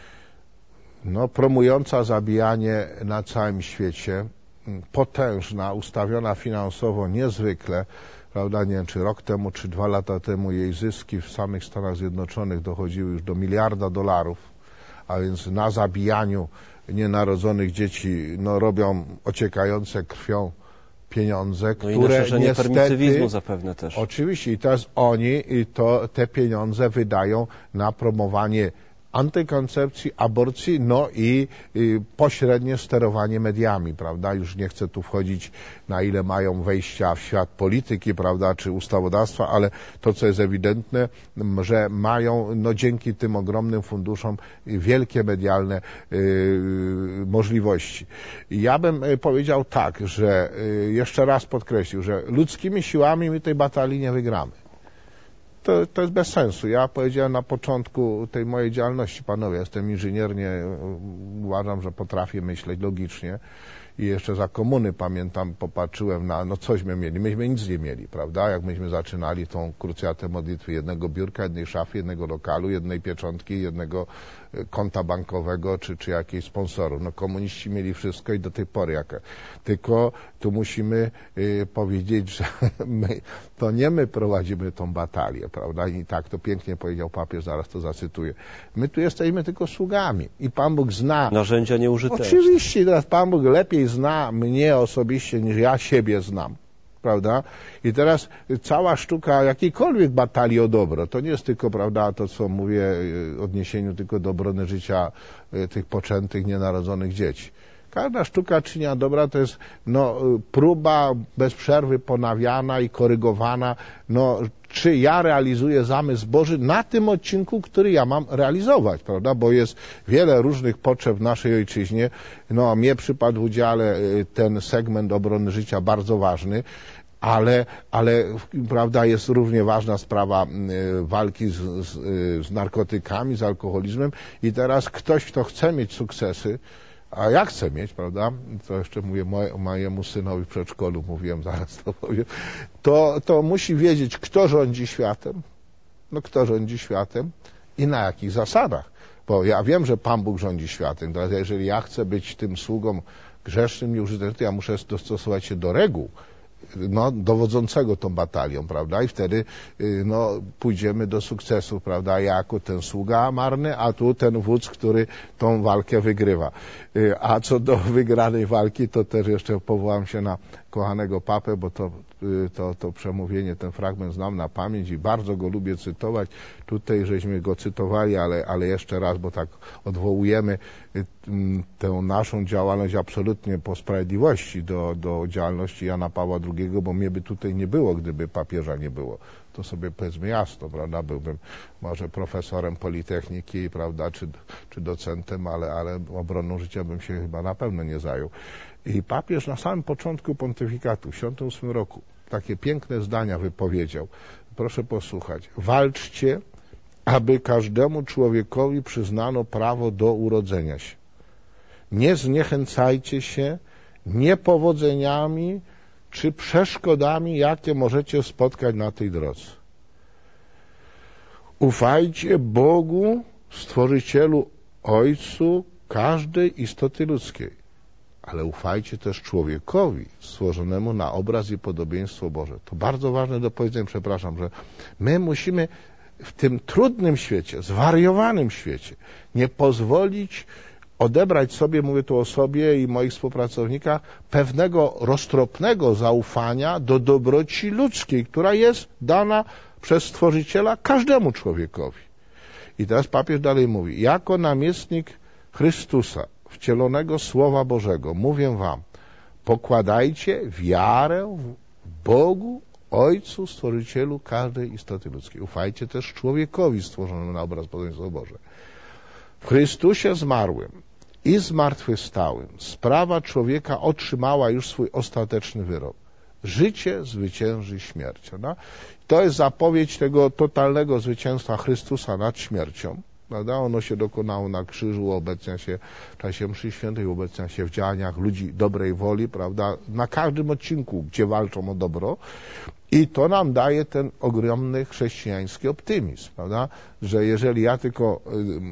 promująca zabijanie na całym świecie, potężna, ustawiona finansowo niezwykle, prawda, nie wiem, czy rok temu, czy 2 lata temu jej zyski w samych Stanach Zjednoczonych dochodziły już do $1 miliarda, a więc na zabijaniu nienarodzonych dzieci robią ociekające krwią pieniądze, które niestety... permisywizmu zapewne też. Oczywiście i teraz oni te pieniądze wydają na promowanie antykoncepcji, aborcji, i pośrednie sterowanie mediami, prawda? Już nie chcę tu wchodzić, na ile mają wejścia w świat polityki, prawda, czy ustawodawstwa, ale to, co jest ewidentne, że mają, dzięki tym ogromnym funduszom wielkie medialne możliwości. Ja bym powiedział tak, że jeszcze raz podkreślił, że ludzkimi siłami my tej batalii nie wygramy. To jest bez sensu. Ja powiedziałem na początku tej mojej działalności, panowie, jestem inżynier, uważam, że potrafię myśleć logicznie i jeszcze za komuny, pamiętam, popatrzyłem na, cośmy mieli. Myśmy nic nie mieli, prawda? Jak myśmy zaczynali tą krucjatę modlitwy, jednego biurka, jednej szafy, jednego lokalu, jednej pieczątki, jednego konta bankowego, czy jakiejś sponsorów. Komuniści mieli wszystko i do tej pory Tylko tu musimy powiedzieć, że to nie my prowadzimy tą batalię, prawda? I tak to pięknie powiedział papież, zaraz to zacytuję. My tu jesteśmy tylko sługami i Pan Bóg zna... Narzędzia nieużyteczne. Oczywiście, teraz Pan Bóg lepiej zna mnie osobiście, niż ja siebie znam. prawda? I teraz cała sztuka jakiejkolwiek batalii o dobro, to nie jest tylko, prawda, to co mówię w odniesieniu tylko do obrony życia tych poczętych, nienarodzonych dzieci. Każda sztuka czynienia dobra to jest próba bez przerwy ponawiana i korygowana, czy ja realizuję zamysł Boży na tym odcinku, który ja mam realizować, prawda? Bo jest wiele różnych potrzeb w naszej ojczyźnie. Mnie przypadł w udziale ten segment obrony życia bardzo ważny, ale prawda, jest równie ważna sprawa walki z narkotykami, z alkoholizmem i teraz ktoś, kto chce mieć sukcesy, a ja chcę mieć, prawda, to jeszcze mówię mojemu synowi w przedszkolu, mówiłem, zaraz to powiem, to musi wiedzieć, kto rządzi światem, kto rządzi światem i na jakich zasadach. Bo ja wiem, że Pan Bóg rządzi światem, teraz jeżeli ja chcę być tym sługą grzesznym, nieużytecznym, to ja muszę dostosować się do reguł, dowodzącego tą batalią, prawda? I wtedy pójdziemy do sukcesu, prawda? Ja jako ten sługa marny, a tu ten wódz, który tą walkę wygrywa. A co do wygranej walki, to też jeszcze powołam się na kochanego papę, bo to przemówienie, ten fragment znam na pamięć i bardzo go lubię cytować. Tutaj żeśmy go cytowali, ale jeszcze raz, bo tak odwołujemy tę naszą działalność absolutnie po sprawiedliwości do działalności Jana Pawła II, bo mnie by tutaj nie było, gdyby papieża nie było. To sobie powiedzmy jasno, prawda, byłbym może profesorem Politechniki, prawda, czy docentem, ale obroną życia bym się chyba na pewno nie zajął. I papież na samym początku pontyfikatu, w 1978 roku, takie piękne zdania wypowiedział. Proszę posłuchać. Walczcie, aby każdemu człowiekowi przyznano prawo do urodzenia się. Nie zniechęcajcie się niepowodzeniami czy przeszkodami, jakie możecie spotkać na tej drodze. Ufajcie Bogu, Stworzycielu, Ojcu każdej istoty ludzkiej, ale ufajcie też człowiekowi stworzonemu na obraz i podobieństwo Boże. To bardzo ważne do powiedzenia, przepraszam, że my musimy w tym trudnym świecie, zwariowanym świecie, nie pozwolić odebrać sobie, mówię tu o sobie i moich współpracownikach, pewnego roztropnego zaufania do dobroci ludzkiej, która jest dana przez Stworzyciela każdemu człowiekowi. I teraz papież dalej mówi, jako namiestnik Chrystusa, wcielonego Słowa Bożego, mówię wam, pokładajcie wiarę w Bogu, Ojcu, Stworzycielu każdej istoty ludzkiej. Ufajcie też człowiekowi stworzonemu na obraz podobieństwa Boże. W Chrystusie zmarłym i zmartwychwstałym sprawa człowieka otrzymała już swój ostateczny wyrok. Życie zwycięży śmierć. To jest zapowiedź tego totalnego zwycięstwa Chrystusa nad śmiercią. Prawda? Ono się dokonało na krzyżu, uobecnia się w czasie mszy świętej, uobecnia się w działaniach ludzi dobrej woli, prawda? Na każdym odcinku, gdzie walczą o dobro. I to nam daje ten ogromny chrześcijański optymizm, prawda? Że jeżeli ja tylko,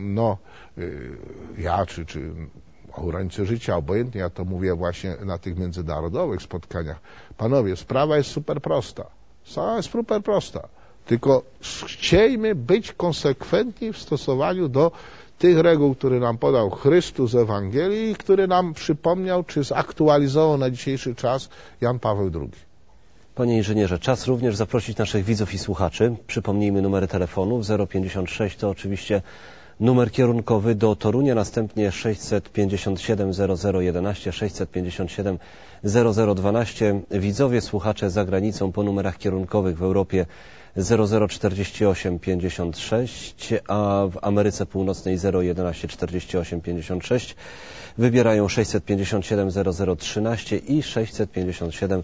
ja czy obrońcy życia, obojętnie, ja to mówię właśnie na tych międzynarodowych spotkaniach. Panowie, sprawa jest super prosta. Sprawa jest super prosta. Tylko chciejmy być konsekwentni w stosowaniu do tych reguł, które nam podał Chrystus z Ewangelii i które nam przypomniał, czy zaktualizował na dzisiejszy czas Jan Paweł II. Panie inżynierze, czas również zaprosić naszych widzów i słuchaczy. Przypomnijmy numery telefonów. 056 to oczywiście numer kierunkowy do Torunia, następnie 657 0011, 657 0012. Widzowie, słuchacze za granicą po numerach kierunkowych w Europie 0048 56, a w Ameryce Północnej 011 48 56. Wybierają 657 0013 i 657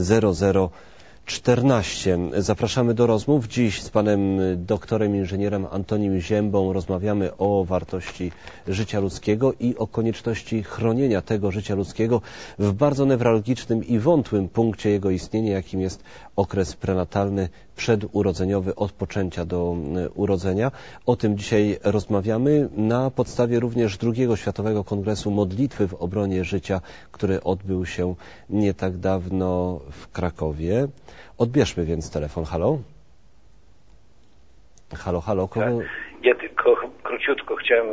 0014. Zapraszamy do rozmów. Dziś z panem doktorem inżynierem Antonim Ziębą rozmawiamy o wartości życia ludzkiego i o konieczności chronienia tego życia ludzkiego w bardzo newralgicznym i wątłym punkcie jego istnienia, jakim jest okres prenatalny, przedurodzeniowy, od poczęcia do urodzenia. O tym dzisiaj rozmawiamy na podstawie również II Światowego Kongresu Modlitwy w obronie życia, który odbył się nie tak dawno w Krakowie. Odbierzmy więc telefon. Halo? Halo, kogo? Ja tylko króciutko chciałem,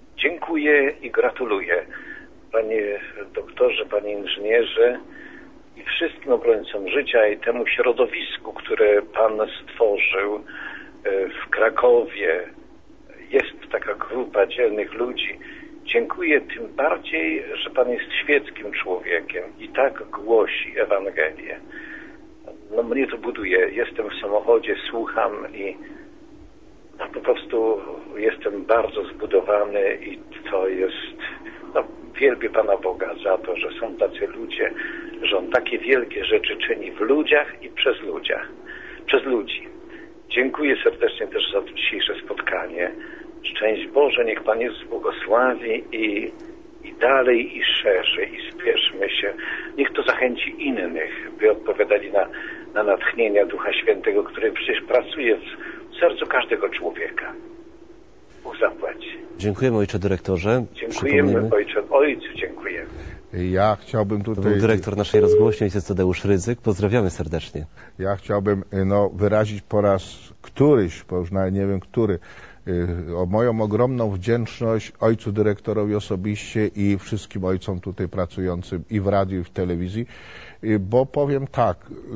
dziękuję i gratuluję, panie doktorze, panie inżynierze, i wszystkim obrońcom życia i temu środowisku, które Pan stworzył w Krakowie. Jest taka grupa dzielnych ludzi. Dziękuję tym bardziej, że Pan jest świeckim człowiekiem i tak głosi Ewangelię. No mnie to buduje. Jestem w samochodzie, słucham i po prostu jestem bardzo zbudowany i to jest... wielbię Pana Boga za to, że są tacy ludzie, że On takie wielkie rzeczy czyni w ludziach i przez ludzi. Dziękuję serdecznie też za to dzisiejsze spotkanie. Szczęść Boże, niech Pan Jezus błogosławi i dalej, i szerzej, i spieszmy się. Niech to zachęci innych, by odpowiadali na natchnienia Ducha Świętego, który przecież pracuje w sercu każdego człowieka. Bóg zapłać. Dziękujemy, ojcze dyrektorze. Dziękujemy, ojcu, dziękujemy. Ja chciałbym tutaj... To był dyrektor naszej rozgłośni, ojciec Tadeusz Rydzyk. Pozdrawiamy serdecznie. Ja chciałbym wyrazić po raz któryś, bo już nawet nie wiem który, o moją ogromną wdzięczność ojcu dyrektorowi osobiście i wszystkim ojcom tutaj pracującym i w radiu, i w telewizji, bo powiem tak,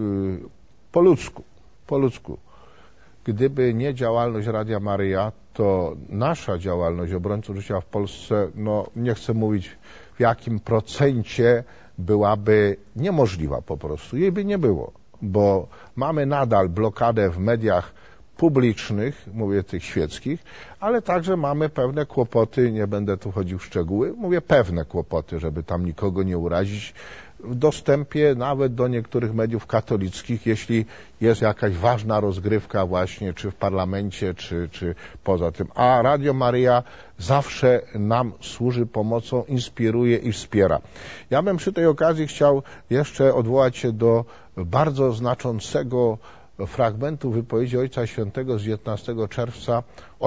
po ludzku, gdyby nie działalność Radia Maryja, to nasza działalność obrońców życia w Polsce, nie chcę mówić w jakim procencie, byłaby niemożliwa po prostu. Jej by nie było, bo mamy nadal blokadę w mediach publicznych, mówię tych świeckich, ale także mamy pewne kłopoty, nie będę tu chodził w szczegóły, mówię pewne kłopoty, żeby tam nikogo nie urazić, w dostępie nawet do niektórych mediów katolickich, jeśli jest jakaś ważna rozgrywka właśnie, czy w parlamencie, czy poza tym. A Radio Maryja zawsze nam służy pomocą, inspiruje i wspiera. Ja bym przy tej okazji chciał jeszcze odwołać się do bardzo znaczącego fragmentu wypowiedzi Ojca Świętego z 19 czerwca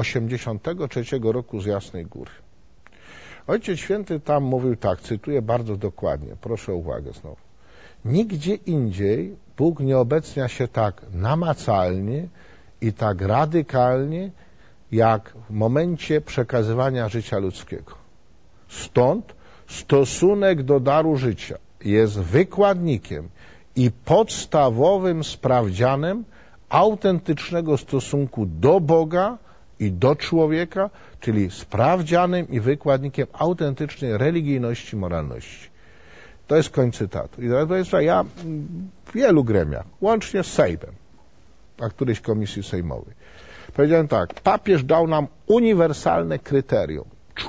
1983 roku z Jasnej Góry. Ojciec Święty tam mówił tak, cytuję bardzo dokładnie, proszę o uwagę znowu. Nigdzie indziej Bóg nie obecnia się tak namacalnie i tak radykalnie, jak w momencie przekazywania życia ludzkiego. Stąd stosunek do daru życia jest wykładnikiem i podstawowym sprawdzianem autentycznego stosunku do Boga i do człowieka, czyli sprawdzianem i wykładnikiem autentycznej religijności, moralności. To jest końc cytatu. I proszę Państwa, ja w wielu gremiach, łącznie z Sejmem, na którejś komisji sejmowej, powiedziałem tak, papież dał nam uniwersalne kryterium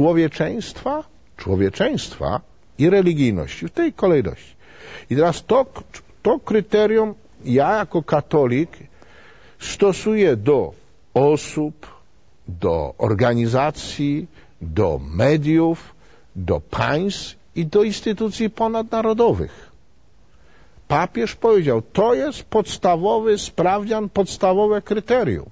człowieczeństwa i religijności, w tej kolejności. I teraz to kryterium ja jako katolik stosuję do osób, do organizacji, do mediów, do państw i do instytucji ponadnarodowych. Papież powiedział, to jest podstawowy sprawdzian, podstawowe kryterium.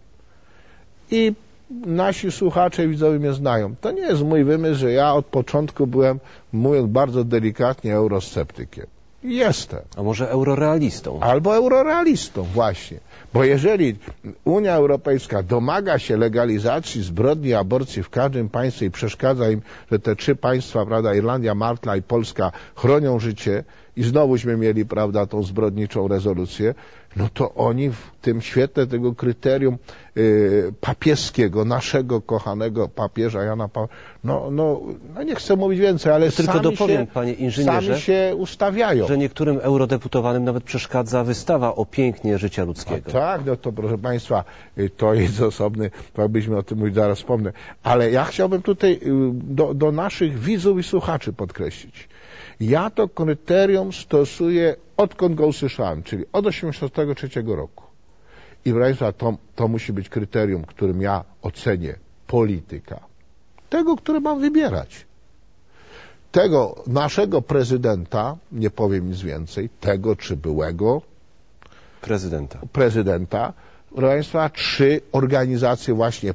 I nasi słuchacze i widzowie mnie znają. To nie jest mój wymysł, że ja od początku byłem, mówiąc bardzo delikatnie, eurosceptykiem. Jestem. A może eurorealistą? Albo eurorealistą, właśnie. Bo jeżeli Unia Europejska domaga się legalizacji zbrodni aborcji w każdym państwie i przeszkadza im, że te 3 państwa, prawda, Irlandia, Malta i Polska chronią życie i znowuśmy mieli, prawda, tą zbrodniczą rezolucję, no to oni w tym świetle tego kryterium papieskiego, naszego kochanego papieża Jana Pawła, no nie chcę mówić więcej, ale tylko dopowiem, panie inżynierze, sami się ustawiają. Że niektórym eurodeputowanym nawet przeszkadza wystawa o pięknie życia ludzkiego. A tak, no to proszę Państwa, to jest osobny, to byśmy o tym mówili, zaraz wspomnę. Ale ja chciałbym tutaj do naszych widzów i słuchaczy podkreślić. Ja to kryterium stosuję odkąd go usłyszałem, czyli od 1983 roku. I proszę Państwa, to musi być kryterium, którym ja ocenię polityka. Tego, który mam wybierać. Tego naszego prezydenta, nie powiem nic więcej, tego czy byłego prezydenta, proszę Państwa, 3 organizacje właśnie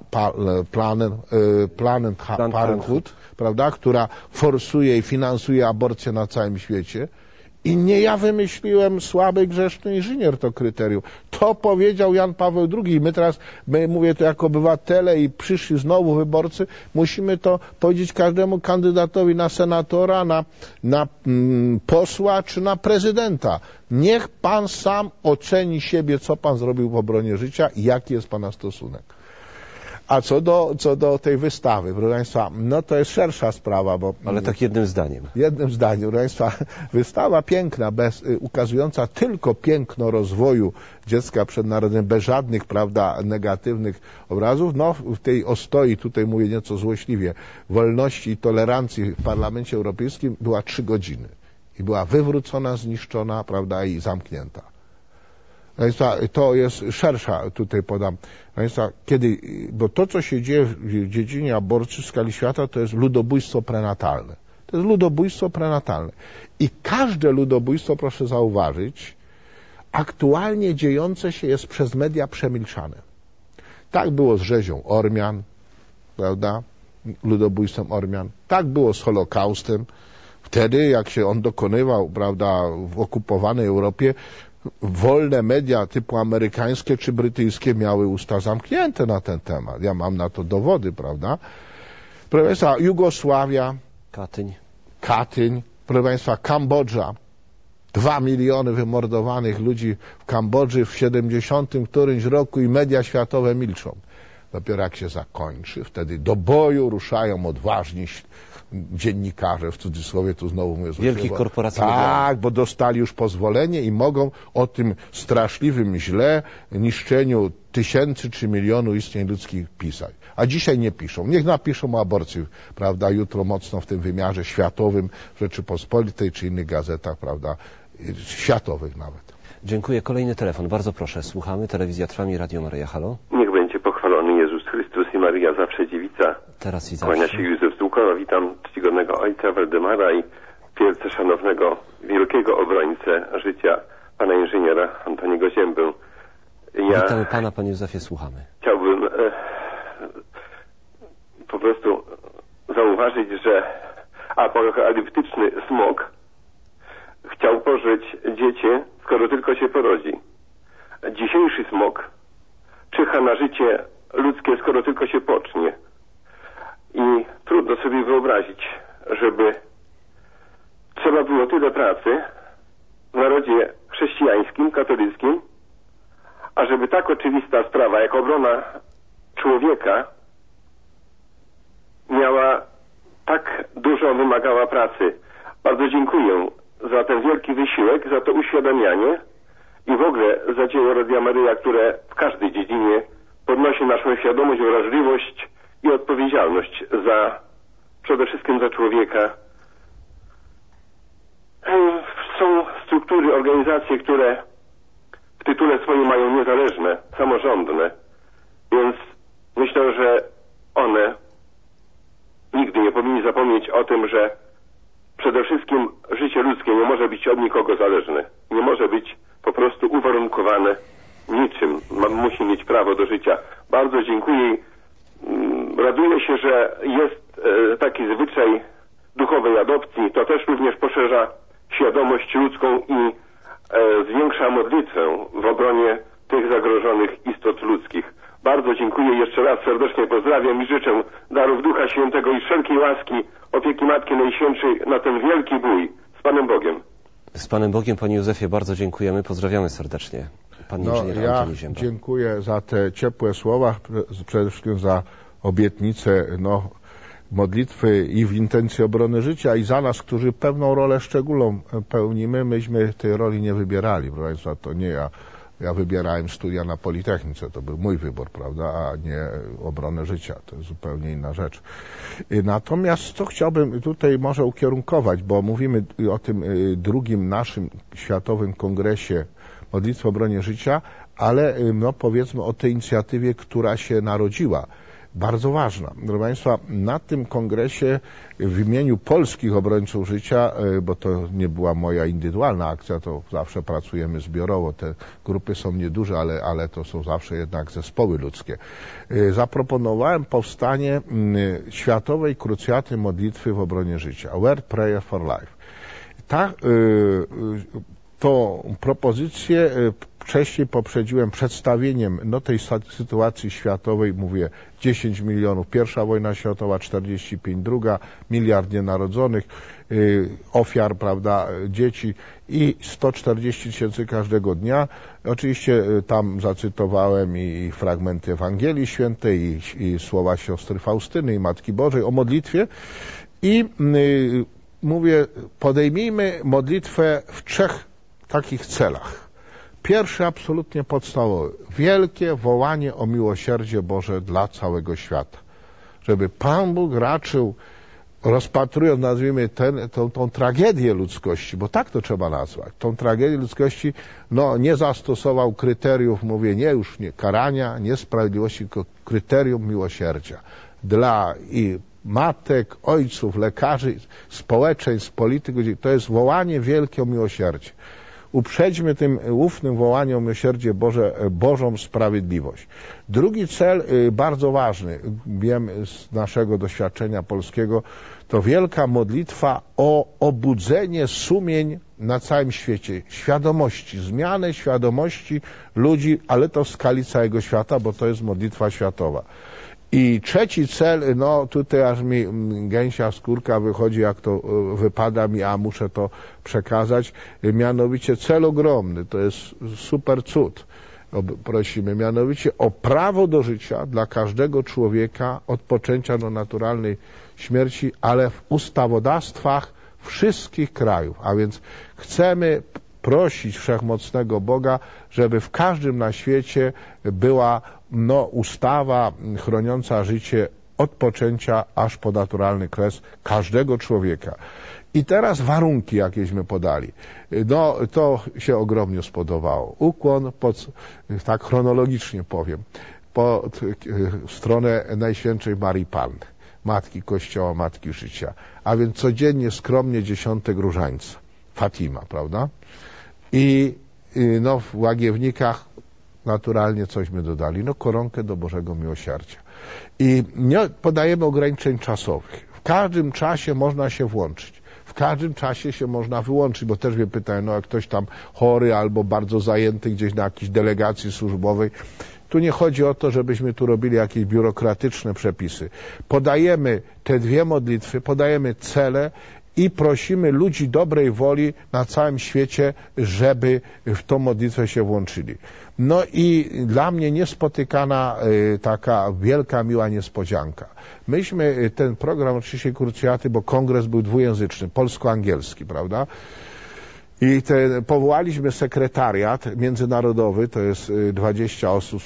Planned Parenthood, prawda, która forsuje i finansuje aborcję na całym świecie I nie ja wymyśliłem, słaby, grzeszny inżynier, to kryterium. To powiedział Jan Paweł II. I my teraz, mówię to jako obywatele i przyszli znowu wyborcy, musimy to powiedzieć każdemu kandydatowi na senatora, na posła czy na prezydenta. Niech pan sam oceni siebie, co pan zrobił w obronie życia i jaki jest pana stosunek. A co do tej wystawy, proszę Państwa, no to jest szersza sprawa, bo... Ale tak jednym zdaniem. Jednym zdaniem, proszę Państwa, wystawa piękna, ukazująca tylko piękno rozwoju dziecka przed narodem, bez żadnych, prawda, negatywnych obrazów, no w tej ostoi, tutaj mówię nieco złośliwie, wolności i tolerancji w Parlamencie Europejskim była 3 godziny. I była wywrócona, zniszczona, prawda, i zamknięta. Państwa, to jest szersza, tutaj podam. Państwa, bo to, co się dzieje w dziedzinie aborcji w skali świata, to jest ludobójstwo prenatalne. To jest ludobójstwo prenatalne. I każde ludobójstwo, proszę zauważyć, aktualnie dziejące się jest przez media przemilczane. Tak było z rzezią Ormian, prawda? Ludobójstwem Ormian. Tak było z Holokaustem. Wtedy, jak się on dokonywał, prawda, w okupowanej Europie, wolne media typu amerykańskie czy brytyjskie miały usta zamknięte na ten temat. Ja mam na to dowody, prawda? Proszę Państwa, Jugosławia, Katyń, proszę Państwa, Kambodża. 2 miliony wymordowanych ludzi w Kambodży w 70 którymś roku i media światowe milczą. Dopiero jak się zakończy, wtedy do boju ruszają odważni dziennikarze, w cudzysłowie tu znowu mówię, wielkich korporacji. Tak, bo dostali już pozwolenie i mogą o tym straszliwym źle, niszczeniu tysięcy czy milionu istnień ludzkich pisać. A dzisiaj nie piszą. Niech napiszą o aborcji, prawda, jutro mocno w tym wymiarze światowym, w Rzeczypospolitej czy innych gazetach, prawda, światowych nawet. Dziękuję. Kolejny telefon. Bardzo proszę. Słuchamy. Telewizja Trwam i Radio Maryja. Halo? Niech będzie pochwalony Jezus Chrystus i Maryja zawsze dziewica. Teraz i zawsze. Kłania się Józef Stułkowa. Witam czcigodnego ojca Waldemara i wielce szanownego, wielkiego obrońcę życia, pana inżyniera Antoniego Ziębę. Witamy pana, panie Józefie, słuchamy. Chciałbym po prostu zauważyć, że apokaliptyczny smok chciał pożyć dziecię, skoro tylko się porodzi. Dzisiejszy smok czyha na życie ludzkie, skoro tylko się pocznie. I trudno sobie wyobrazić, żeby trzeba było tyle pracy w narodzie chrześcijańskim, katolickim, a żeby tak oczywista sprawa jak obrona człowieka tak dużo wymagała pracy. Bardzo dziękuję za ten wielki wysiłek, za to uświadamianie i w ogóle za dzieło Radia Maryja, które w każdej dziedzinie podnosi naszą świadomość, wrażliwość i odpowiedzialność przede wszystkim za człowieka. Są struktury, organizacje, które w tytule swoim mają niezależne, samorządne, więc myślę, że one nigdy nie powinni zapomnieć o tym, że przede wszystkim życie ludzkie nie może być od nikogo zależne. Nie może być po prostu uwarunkowane niczym. Musi mieć prawo do życia. Bardzo dziękuję. Raduję się, że jest taki zwyczaj duchowej adopcji. To też również poszerza świadomość ludzką i zwiększa modlitwę w obronie tych zagrożonych istot ludzkich. Bardzo dziękuję, jeszcze raz serdecznie pozdrawiam i życzę darów Ducha Świętego i wszelkiej łaski, opieki Matki Najświętszej na ten wielki bój. Z Panem Bogiem. Z Panem Bogiem, Panie Józefie, bardzo dziękujemy. Pozdrawiamy serdecznie. Pan inżynier Antoni Zięba. Dziękuję za te ciepłe słowa, przede wszystkim za obietnicę modlitwy i w intencji obrony życia i za nas, którzy pewną rolę szczególną pełnimy. Myśmy tej roli nie wybierali, proszę Państwa, to nie ja. Ja wybierałem studia na Politechnice, to był mój wybór, prawda, a nie obronę życia. To jest zupełnie inna rzecz. Natomiast co chciałbym tutaj może ukierunkować, bo mówimy o tym drugim naszym światowym kongresie modlitwy o obronie życia, ale powiedzmy o tej inicjatywie, która się narodziła. Bardzo ważna. Proszę Państwa, na tym kongresie w imieniu polskich obrońców życia, bo to nie była moja indywidualna akcja, to zawsze pracujemy zbiorowo, te grupy są nieduże, ale to są zawsze jednak zespoły ludzkie. Zaproponowałem powstanie Światowej Krucjaty Modlitwy w obronie życia, World Prayer for Life. Tą propozycję wcześniej poprzedziłem przedstawieniem tej sytuacji światowej, mówię 10 milionów, pierwsza wojna światowa, 45, druga, miliard nienarodzonych, ofiar, prawda, dzieci i 140 tysięcy każdego dnia. Oczywiście tam zacytowałem i fragmenty Ewangelii Świętej, i słowa siostry Faustyny, i Matki Bożej o modlitwie i mówię, podejmijmy modlitwę w 3 takich celach. Pierwszy, absolutnie podstawowy, wielkie wołanie o miłosierdzie Boże dla całego świata. Żeby Pan Bóg raczył, rozpatrując, nazwijmy tą tragedię ludzkości, bo tak to trzeba nazwać, tą tragedię ludzkości, nie zastosował kryteriów, mówię, nie karania, nie sprawiedliwości, tylko kryterium miłosierdzia dla i matek, ojców, lekarzy, społeczeństw, polityków. To jest wołanie wielkie o miłosierdzie. Uprzedźmy tym ufnym wołaniem o miłosierdzie Boże, Bożą sprawiedliwość. Drugi cel, bardzo ważny, wiem z naszego doświadczenia polskiego, to wielka modlitwa o obudzenie sumień na całym świecie, świadomości, zmianę świadomości ludzi, ale to w skali całego świata, bo to jest modlitwa światowa. I trzeci cel, tutaj aż mi gęsia skórka wychodzi, jak to wypada mi, a muszę to przekazać, mianowicie cel ogromny, to jest super cud. Prosimy mianowicie o prawo do życia dla każdego człowieka od poczęcia do naturalnej śmierci, ale w ustawodawstwach wszystkich krajów. A więc chcemy prosić Wszechmocnego Boga, żeby w każdym na świecie była ustawa chroniąca życie od poczęcia aż po naturalny kres każdego człowieka. I teraz warunki, jakieśmy podali. To się ogromnie spodobało. Ukłon, tak chronologicznie powiem, pod stronę Najświętszej Marii Panny, Matki Kościoła, Matki Życia. A więc codziennie skromnie 10 różańca, Fatima, prawda? I w łagiewnikach naturalnie cośmy dodali, koronkę do Bożego Miłosierdzia. I nie podajemy ograniczeń czasowych. W każdym czasie można się włączyć. W każdym czasie się można wyłączyć, bo też mnie pytają, jak ktoś tam chory albo bardzo zajęty gdzieś na jakiejś delegacji służbowej. Tu nie chodzi o to, żebyśmy tu robili jakieś biurokratyczne przepisy. Podajemy te 2 modlitwy, podajemy cele i prosimy ludzi dobrej woli na całym świecie, żeby w tą modlitwę się włączyli. I dla mnie niespotykana taka wielka, miła niespodzianka. Myśmy ten program oczywiście Cruciaty, bo kongres był dwujęzyczny, polsko-angielski, prawda? I powołaliśmy sekretariat międzynarodowy, to jest 20 osób,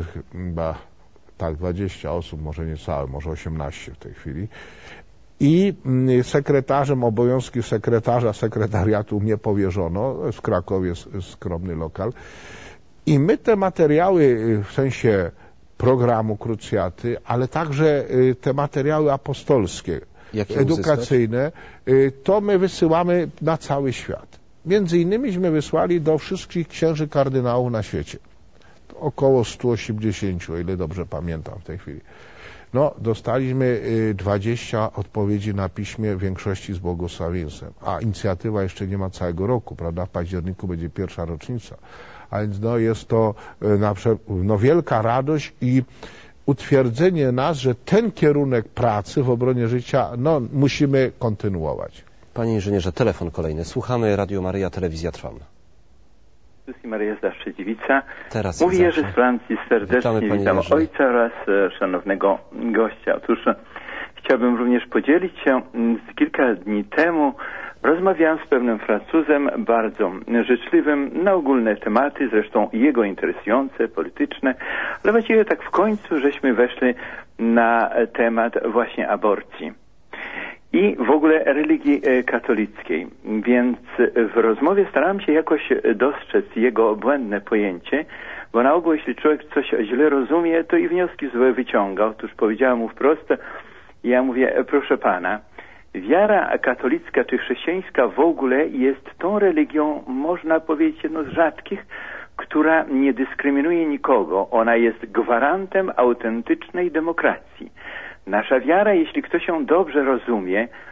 20 osób, może nie całe, może 18 w tej chwili. I sekretarzem, obowiązki sekretarza sekretariatu mnie powierzono, w Krakowie jest skromny lokal. I my te materiały, w sensie programu Cruciaty, ale także te materiały apostolskie, edukacyjne, to my wysyłamy na cały świat. Między innymiśmy wysłali do wszystkich księży kardynałów na świecie. Około 180, o ile dobrze pamiętam w tej chwili. Dostaliśmy 20 odpowiedzi na piśmie, w większości z błogosławieństwem. A inicjatywa jeszcze nie ma całego roku, prawda? W październiku będzie 1. rocznica. A więc jest to wielka radość i utwierdzenie nas, że ten kierunek pracy w obronie życia musimy kontynuować. Panie inżynierze, telefon kolejny. Słuchamy Radio Maryja, telewizja Trwam. Maryja Zawsze-Dziewica. Teraz mówi Jerzy z Francji, serdecznie witam Jerzy. ojca oraz szanownego gościa. Otóż chciałbym również podzielić się. Kilka dni temu rozmawiałem z pewnym Francuzem, bardzo życzliwym na ogólne tematy, zresztą jego interesujące, polityczne, ale właściwie tak w końcu żeśmy weszli na temat właśnie aborcji i w ogóle religii katolickiej. Więc w rozmowie starałem się jakoś dostrzec jego błędne pojęcie, bo na ogół jeśli człowiek coś źle rozumie, to i wnioski złe wyciąga. Otóż powiedziałem mu wprost, ja mówię, proszę pana, wiara katolicka czy chrześcijańska w ogóle jest tą religią, można powiedzieć, jedną z rzadkich, która nie dyskryminuje nikogo. Ona jest gwarantem autentycznej demokracji. Nasza wiara, jeśli ktoś ją dobrze rozumie,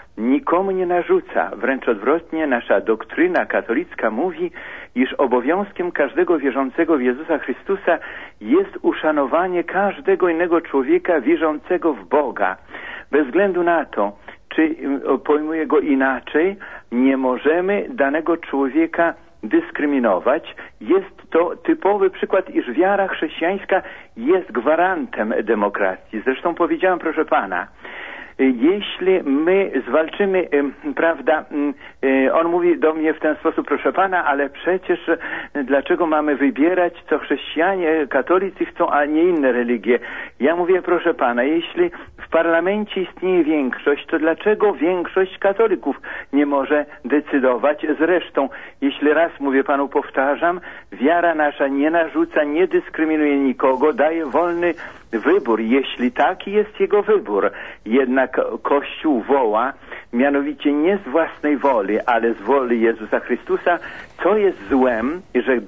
nikomu nie narzuca. Wręcz odwrotnie, nasza doktryna katolicka mówi, iż obowiązkiem każdego wierzącego w Jezusa Chrystusa jest uszanowanie każdego innego człowieka wierzącego w Boga. Bez względu na to, czy pojmuje go inaczej, nie możemy danego człowieka dyskryminować. Jest to typowy przykład, iż wiara chrześcijańska jest gwarantem demokracji. Zresztą powiedziałem, proszę pana, jeśli my zwalczymy, prawda, on mówi do mnie w ten sposób, proszę pana, ale przecież dlaczego mamy wybierać, co chrześcijanie, katolicy chcą, a nie inne religie? Ja mówię, proszę pana, jeśli w parlamencie istnieje większość, to dlaczego większość katolików nie może decydować? Zresztą, jeśli raz mówię panu, powtarzam, wiara nasza nie narzuca, nie dyskryminuje nikogo, daje wolny wybór, jeśli taki jest jego wybór. Jednak Kościół woła, mianowicie nie z własnej woli, ale z woli Jezusa Chrystusa, co jest złem, że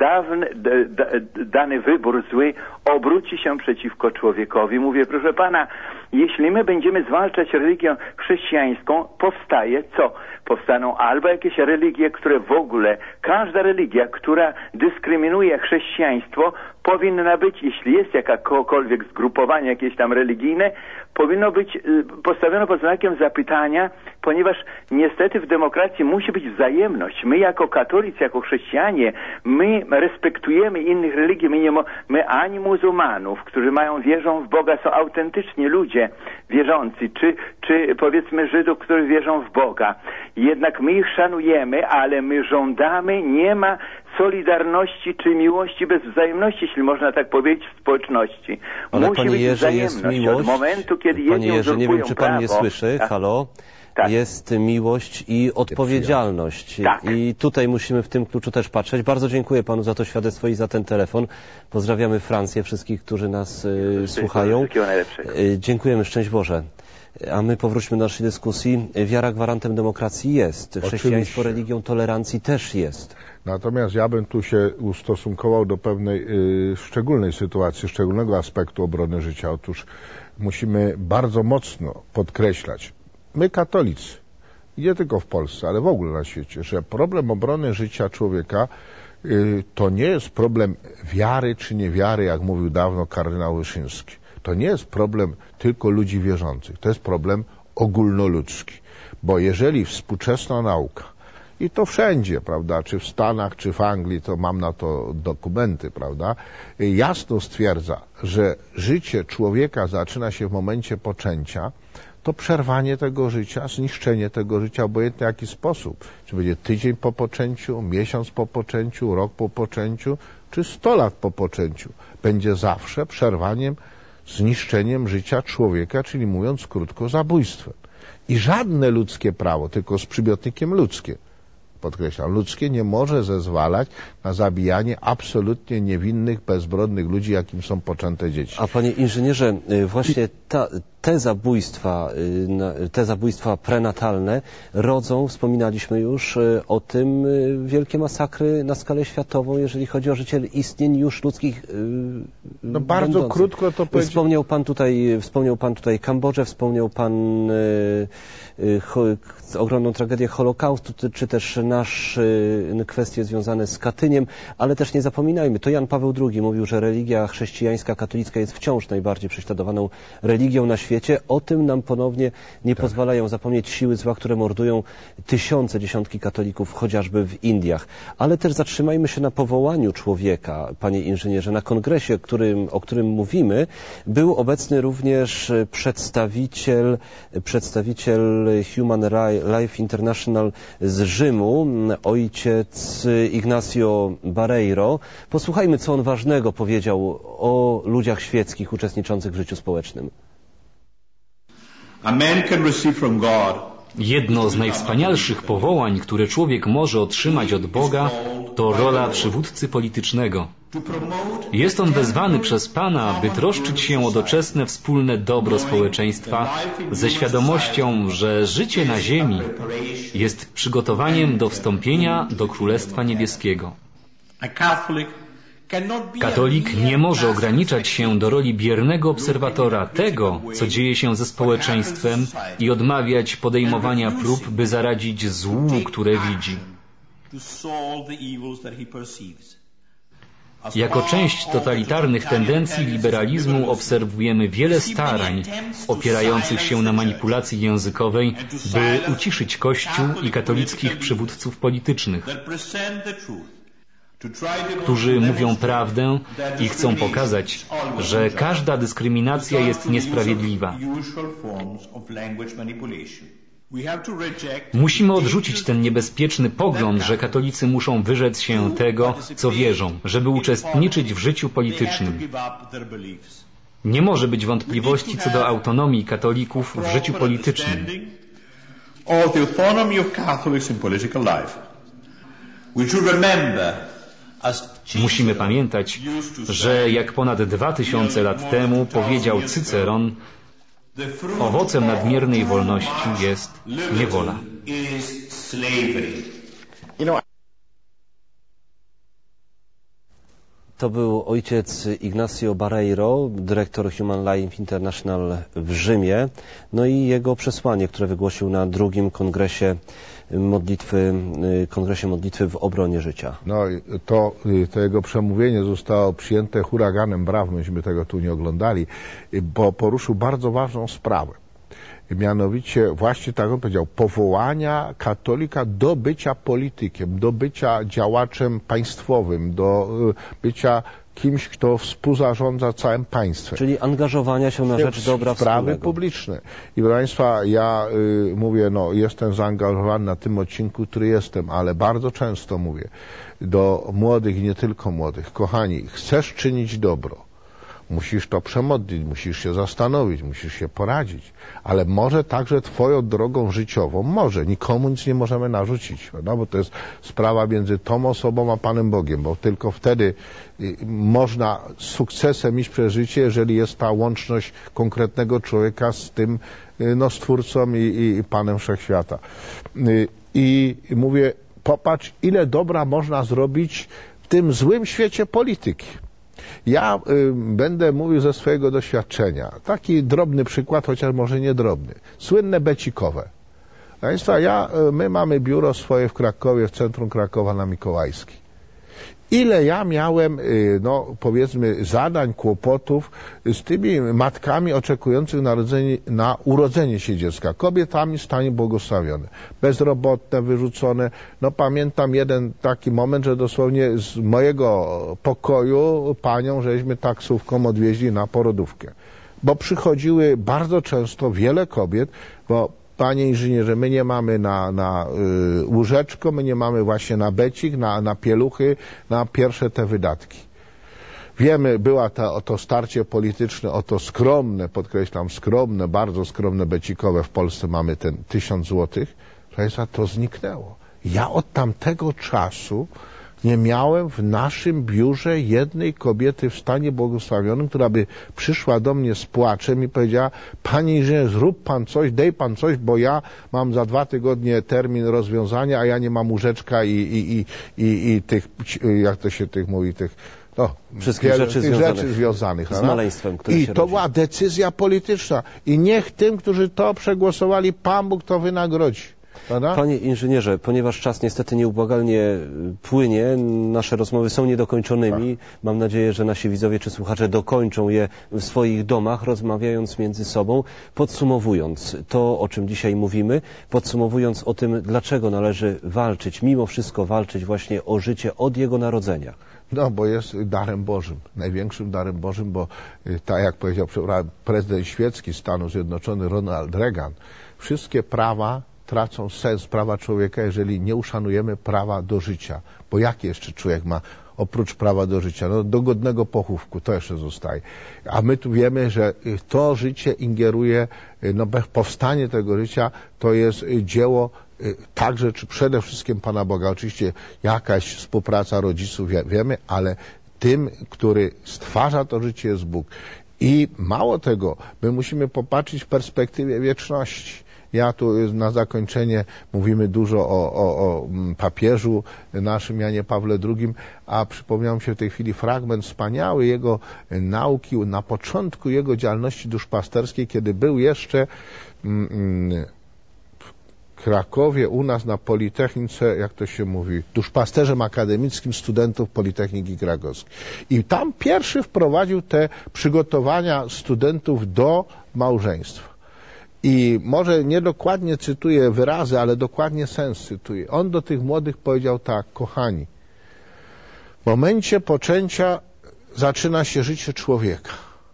dany wybór zły obróci się przeciwko człowiekowi. Mówię, proszę pana, jeśli my będziemy zwalczać religię chrześcijańską, powstaje co? Powstaną albo jakieś religie, które w ogóle, każda religia, która dyskryminuje chrześcijaństwo, powinna być, jeśli jest jakakolwiek zgrupowanie jakieś tam religijne, powinno być postawione pod znakiem zapytania, ponieważ niestety w demokracji musi być wzajemność. My jako katolicy, jako chrześcijanie, my respektujemy innych religii, my ani muzułmanów, którzy wierzą w Boga, są autentycznie ludzie wierzący, czy powiedzmy Żydów, którzy wierzą w Boga. Jednak my ich szanujemy, ale my żądamy, nie ma solidarności czy miłości bez wzajemności, jeśli można tak powiedzieć, w społeczności. Ale musi być wzajemność od momentu, kiedy Panie Jerzy, nie wiem, czy pan mnie słyszy. Halo? Tak. Jest miłość i odpowiedzialność. Tak. I tutaj musimy w tym kluczu też patrzeć. Bardzo dziękuję panu za to świadectwo i za ten telefon. Pozdrawiamy Francję, wszystkich, którzy nas słuchają. Dziękujemy, szczęść Boże. A my powróćmy do naszej dyskusji. Wiara gwarantem demokracji jest. Chrześcijaństwo religią tolerancji też jest. Natomiast ja bym tu się ustosunkował do pewnej szczególnej sytuacji, szczególnego aspektu obrony życia. Otóż musimy bardzo mocno podkreślać, my katolicy, nie tylko w Polsce, ale w ogóle na świecie, że problem obrony życia człowieka to nie jest problem wiary czy niewiary, jak mówił dawno kardynał Wyszyński. To nie jest problem tylko ludzi wierzących, to jest problem ogólnoludzki. Bo jeżeli współczesna nauka, i to wszędzie, prawda, czy w Stanach, czy w Anglii, to mam na to dokumenty, prawda, jasno stwierdza, że życie człowieka zaczyna się w momencie poczęcia, to przerwanie tego życia, zniszczenie tego życia, obojętnie w jaki sposób. Czy będzie tydzień po poczęciu, miesiąc po poczęciu, rok po poczęciu, czy 100 lat po poczęciu. Będzie zawsze przerwaniem, zniszczeniem życia człowieka, czyli mówiąc krótko, zabójstwem. I żadne ludzkie prawo, tylko z przymiotnikiem ludzkie, podkreślam, ludzkie nie może zezwalać na zabijanie absolutnie niewinnych, bezbronnych ludzi, jakim są poczęte dzieci. A panie inżynierze, właśnie te zabójstwa prenatalne rodzą, wspominaliśmy już o tym, wielkie masakry na skalę światową, jeżeli chodzi o życie istnień już ludzkich. No bardzo będących. Krótko to powiedzieć. Wspomniał pan tutaj Kambodżę, wspomniał pan ogromną tragedię Holokaustu, czy też kwestie związane z Katyniem, ale też nie zapominajmy, to Jan Paweł II mówił, że religia chrześcijańska, katolicka jest wciąż najbardziej prześladowaną religią na świecie. O tym nam ponownie nie pozwalają zapomnieć siły zła, które mordują tysiące, dziesiątki katolików, chociażby w Indiach. Ale też zatrzymajmy się na powołaniu człowieka, panie inżynierze. Na kongresie, o którym mówimy, był obecny również przedstawiciel Human Life International z Rzymu, ojciec Ignacio Barreiro. Posłuchajmy, co on ważnego powiedział o ludziach świeckich uczestniczących w życiu społecznym. Jedno z najwspanialszych powołań, które człowiek może otrzymać od Boga, to rola przywódcy politycznego. Jest on wezwany przez Pana, by troszczyć się o doczesne wspólne dobro społeczeństwa ze świadomością, że życie na ziemi jest przygotowaniem do wstąpienia do Królestwa Niebieskiego. Katolik nie może ograniczać się do roli biernego obserwatora tego, co dzieje się ze społeczeństwem i odmawiać podejmowania prób, by zaradzić złu, które widzi. Jako część totalitarnych tendencji liberalizmu obserwujemy wiele starań opierających się na manipulacji językowej, by uciszyć Kościół i katolickich przywódców politycznych, którzy mówią prawdę i chcą pokazać, że każda dyskryminacja jest niesprawiedliwa. Musimy odrzucić ten niebezpieczny pogląd, że katolicy muszą wyrzec się tego, co wierzą, żeby uczestniczyć w życiu politycznym. Nie może być wątpliwości co do autonomii katolików w życiu politycznym. Musimy pamiętać, że jak ponad 2000 lat temu powiedział Cyceron, owocem nadmiernej wolności jest niewola. To był ojciec Ignacio Barreiro, dyrektor Human Life International w Rzymie, no i jego przesłanie, które wygłosił na drugim kongresie modlitwy w obronie życia. No to jego przemówienie zostało przyjęte huraganem braw, myśmy tego tu nie oglądali, bo poruszył bardzo ważną sprawę. Mianowicie właśnie tak on powiedział, powołania katolika do bycia politykiem, do bycia działaczem państwowym, do bycia kimś, kto współzarządza całym państwem. Czyli angażowania się na rzecz dobra sprawy wspólnego. publiczne. I proszę Państwa, ja mówię, jestem zaangażowany na tym odcinku, który jestem, ale bardzo często mówię do młodych i nie tylko młodych, kochani, chcesz czynić dobro, musisz to przemodlić, musisz się zastanowić, musisz się poradzić, ale może także twoją drogą życiową, nikomu nic nie możemy narzucić, prawda? Bo to jest sprawa między tą osobą a Panem Bogiem, bo tylko wtedy można z sukcesem iść przez życie, jeżeli jest ta łączność konkretnego człowieka z tym Stwórcą i Panem Wszechświata. I mówię, popatrz, ile dobra można zrobić w tym złym świecie polityki. Ja będę mówił ze swojego doświadczenia. Taki drobny przykład, chociaż może nie drobny. Słynne becikowe. Państwa, my mamy biuro swoje w Krakowie, w centrum Krakowa na Mikołajskiej. Ile ja miałem, powiedzmy, zadań, kłopotów z tymi matkami oczekujących na urodzenie się dziecka. Kobietami w stanie błogosławione. Bezrobotne, wyrzucone. Pamiętam jeden taki moment, że dosłownie z mojego pokoju panią żeśmy taksówką odwieźli na porodówkę. Bo przychodziły bardzo często wiele kobiet, bo panie inżynierze, my nie mamy na łóżeczko, my nie mamy właśnie na becik, na pieluchy, na pierwsze te wydatki. Wiemy, była to starcie polityczne, oto skromne, podkreślam, skromne, bardzo skromne becikowe, w Polsce mamy ten 1000 złotych, to zniknęło. Ja od tamtego czasu nie miałem w naszym biurze jednej kobiety w stanie błogosławionym, która by przyszła do mnie z płaczem i powiedziała, panie inżynier, zrób pan coś, daj pan coś, bo ja mam za 2 tygodnie termin rozwiązania, a ja nie mam łóżeczka i tych, jak to się tych mówi, tych wszystkich rzeczy związanych z maleństwem, które I się to rodzi. była decyzja polityczna. I niech tym, którzy to przegłosowali, Pan Bóg to wynagrodzi. Prawda? Panie inżynierze, ponieważ czas niestety nieubłagalnie płynie, nasze rozmowy są niedokończonymi. Mam nadzieję, że nasi widzowie czy słuchacze dokończą je w swoich domach, rozmawiając między sobą, podsumowując to, o czym dzisiaj mówimy, podsumowując o tym, dlaczego należy walczyć, mimo wszystko walczyć właśnie o życie od jego narodzenia. Bo jest darem Bożym, największym darem Bożym, bo tak jak powiedział prezydent świecki Stanów Zjednoczonych Ronald Reagan, wszystkie prawa tracą sens, prawa człowieka, jeżeli nie uszanujemy prawa do życia. Bo jaki jeszcze człowiek ma oprócz prawa do życia? Do godnego pochówku, to jeszcze zostaje. A my tu wiemy, że to życie ingeruje, powstanie tego życia to jest dzieło także, czy przede wszystkim Pana Boga. Oczywiście jakaś współpraca rodziców, wiemy, ale tym, który stwarza to życie, jest Bóg. I mało tego, my musimy popatrzeć w perspektywie wieczności. Ja tu na zakończenie mówimy dużo o papieżu naszym Janie Pawle II, a przypomniał mi się w tej chwili fragment wspaniały jego nauki na początku jego działalności duszpasterskiej, kiedy był jeszcze w Krakowie, u nas na Politechnice, jak to się mówi, duszpasterzem akademickim studentów Politechniki Krakowskiej. I tam pierwszy wprowadził te przygotowania studentów do małżeństwa. I może niedokładnie cytuję wyrazy, ale dokładnie sens cytuję. On do tych młodych powiedział tak: kochani, w momencie poczęcia zaczyna się życie człowieka.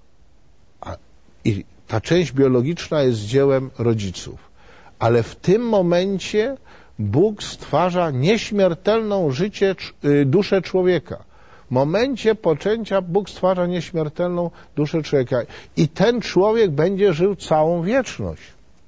I ta część biologiczna jest dziełem rodziców. Ale w tym momencie Bóg stwarza nieśmiertelną duszę człowieka. W momencie poczęcia Bóg stwarza nieśmiertelną duszę człowieka. I ten człowiek będzie żył całą wieczność.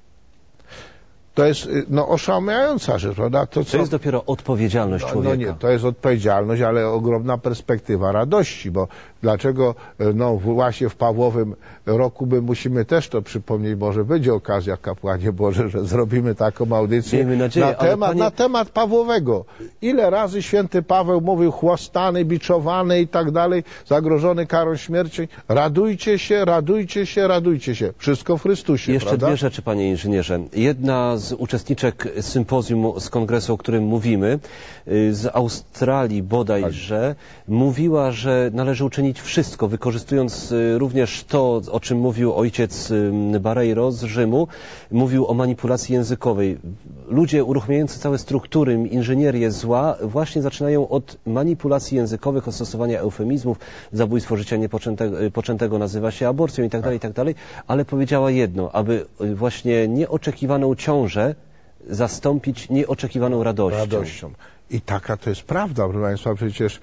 To jest oszałamiająca rzecz, prawda? To jest dopiero odpowiedzialność człowieka. No nie, to jest odpowiedzialność, ale ogromna perspektywa radości, bo dlaczego właśnie w Pawłowym roku musimy też to przypomnieć, może będzie okazja, kapłanie Boże, że zrobimy taką audycję. Miejmy nadzieję, na temat Pawłowego. Ile razy święty Paweł mówił chłostany, biczowany i tak dalej, zagrożony karą śmierci. Radujcie się, radujcie się, radujcie się. Wszystko w Chrystusie, jeszcze prawda? Dwie rzeczy, panie inżynierze. Jedna z uczestniczek sympozjum z kongresu, o którym mówimy, z Australii bodajże, mówiła, że należy uczynić wszystko, wykorzystując również to, o czym mówił ojciec Barreiro z Rzymu, mówił o manipulacji językowej. Ludzie uruchamiający całe struktury, inżynierię zła, właśnie zaczynają od manipulacji językowych, od stosowania eufemizmów, zabójstwo życia niepoczętego nazywa się aborcją i tak dalej, ale powiedziała jedno, aby właśnie nieoczekiwaną ciążę zastąpić nieoczekiwaną radością. I taka to jest prawda, proszę Państwa, przecież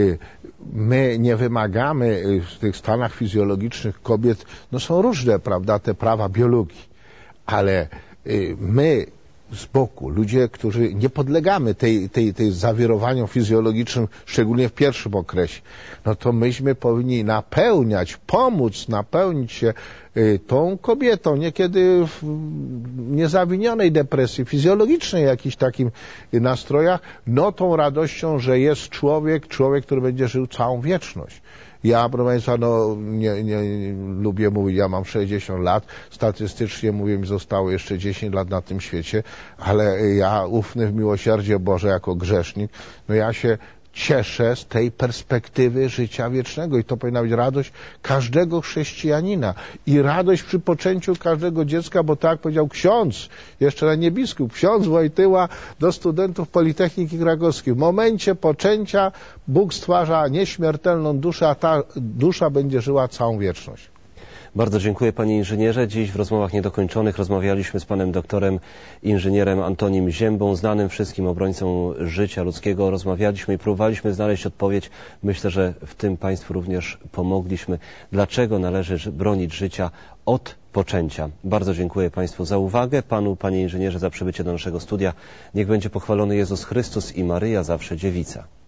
my nie wymagamy w tych stanach fizjologicznych kobiet, są różne, prawda, te prawa biologii, ale my z boku, ludzie, którzy nie podlegamy tej zawirowaniom fizjologicznym, szczególnie w pierwszym okresie, to myśmy powinni pomóc napełnić się tą kobietą, niekiedy w niezawinionej depresji fizjologicznej, jakichś takim nastrojach, tą radością, że jest człowiek, który będzie żył całą wieczność. Ja, proszę Państwa, nie lubię mówić, ja mam 60 lat, statystycznie mówię, mi zostało jeszcze 10 lat na tym świecie, ale ja ufny w miłosierdzie Boże jako grzesznik, ja się cieszę z tej perspektywy życia wiecznego i to powinna być radość każdego chrześcijanina i radość przy poczęciu każdego dziecka, bo tak jak powiedział ksiądz, jeszcze nie biskup, ksiądz Wojtyła do studentów Politechniki Krakowskiej. W momencie poczęcia Bóg stwarza nieśmiertelną duszę, a ta dusza będzie żyła całą wieczność. Bardzo dziękuję panie inżynierze. Dziś w rozmowach niedokończonych rozmawialiśmy z panem doktorem inżynierem Antonim Ziębą, znanym wszystkim obrońcą życia ludzkiego. Rozmawialiśmy i próbowaliśmy znaleźć odpowiedź. Myślę, że w tym państwu również pomogliśmy. Dlaczego należy bronić życia od poczęcia? Bardzo dziękuję państwu za uwagę. Panu, panie inżynierze, za przybycie do naszego studia. Niech będzie pochwalony Jezus Chrystus i Maryja, zawsze dziewica.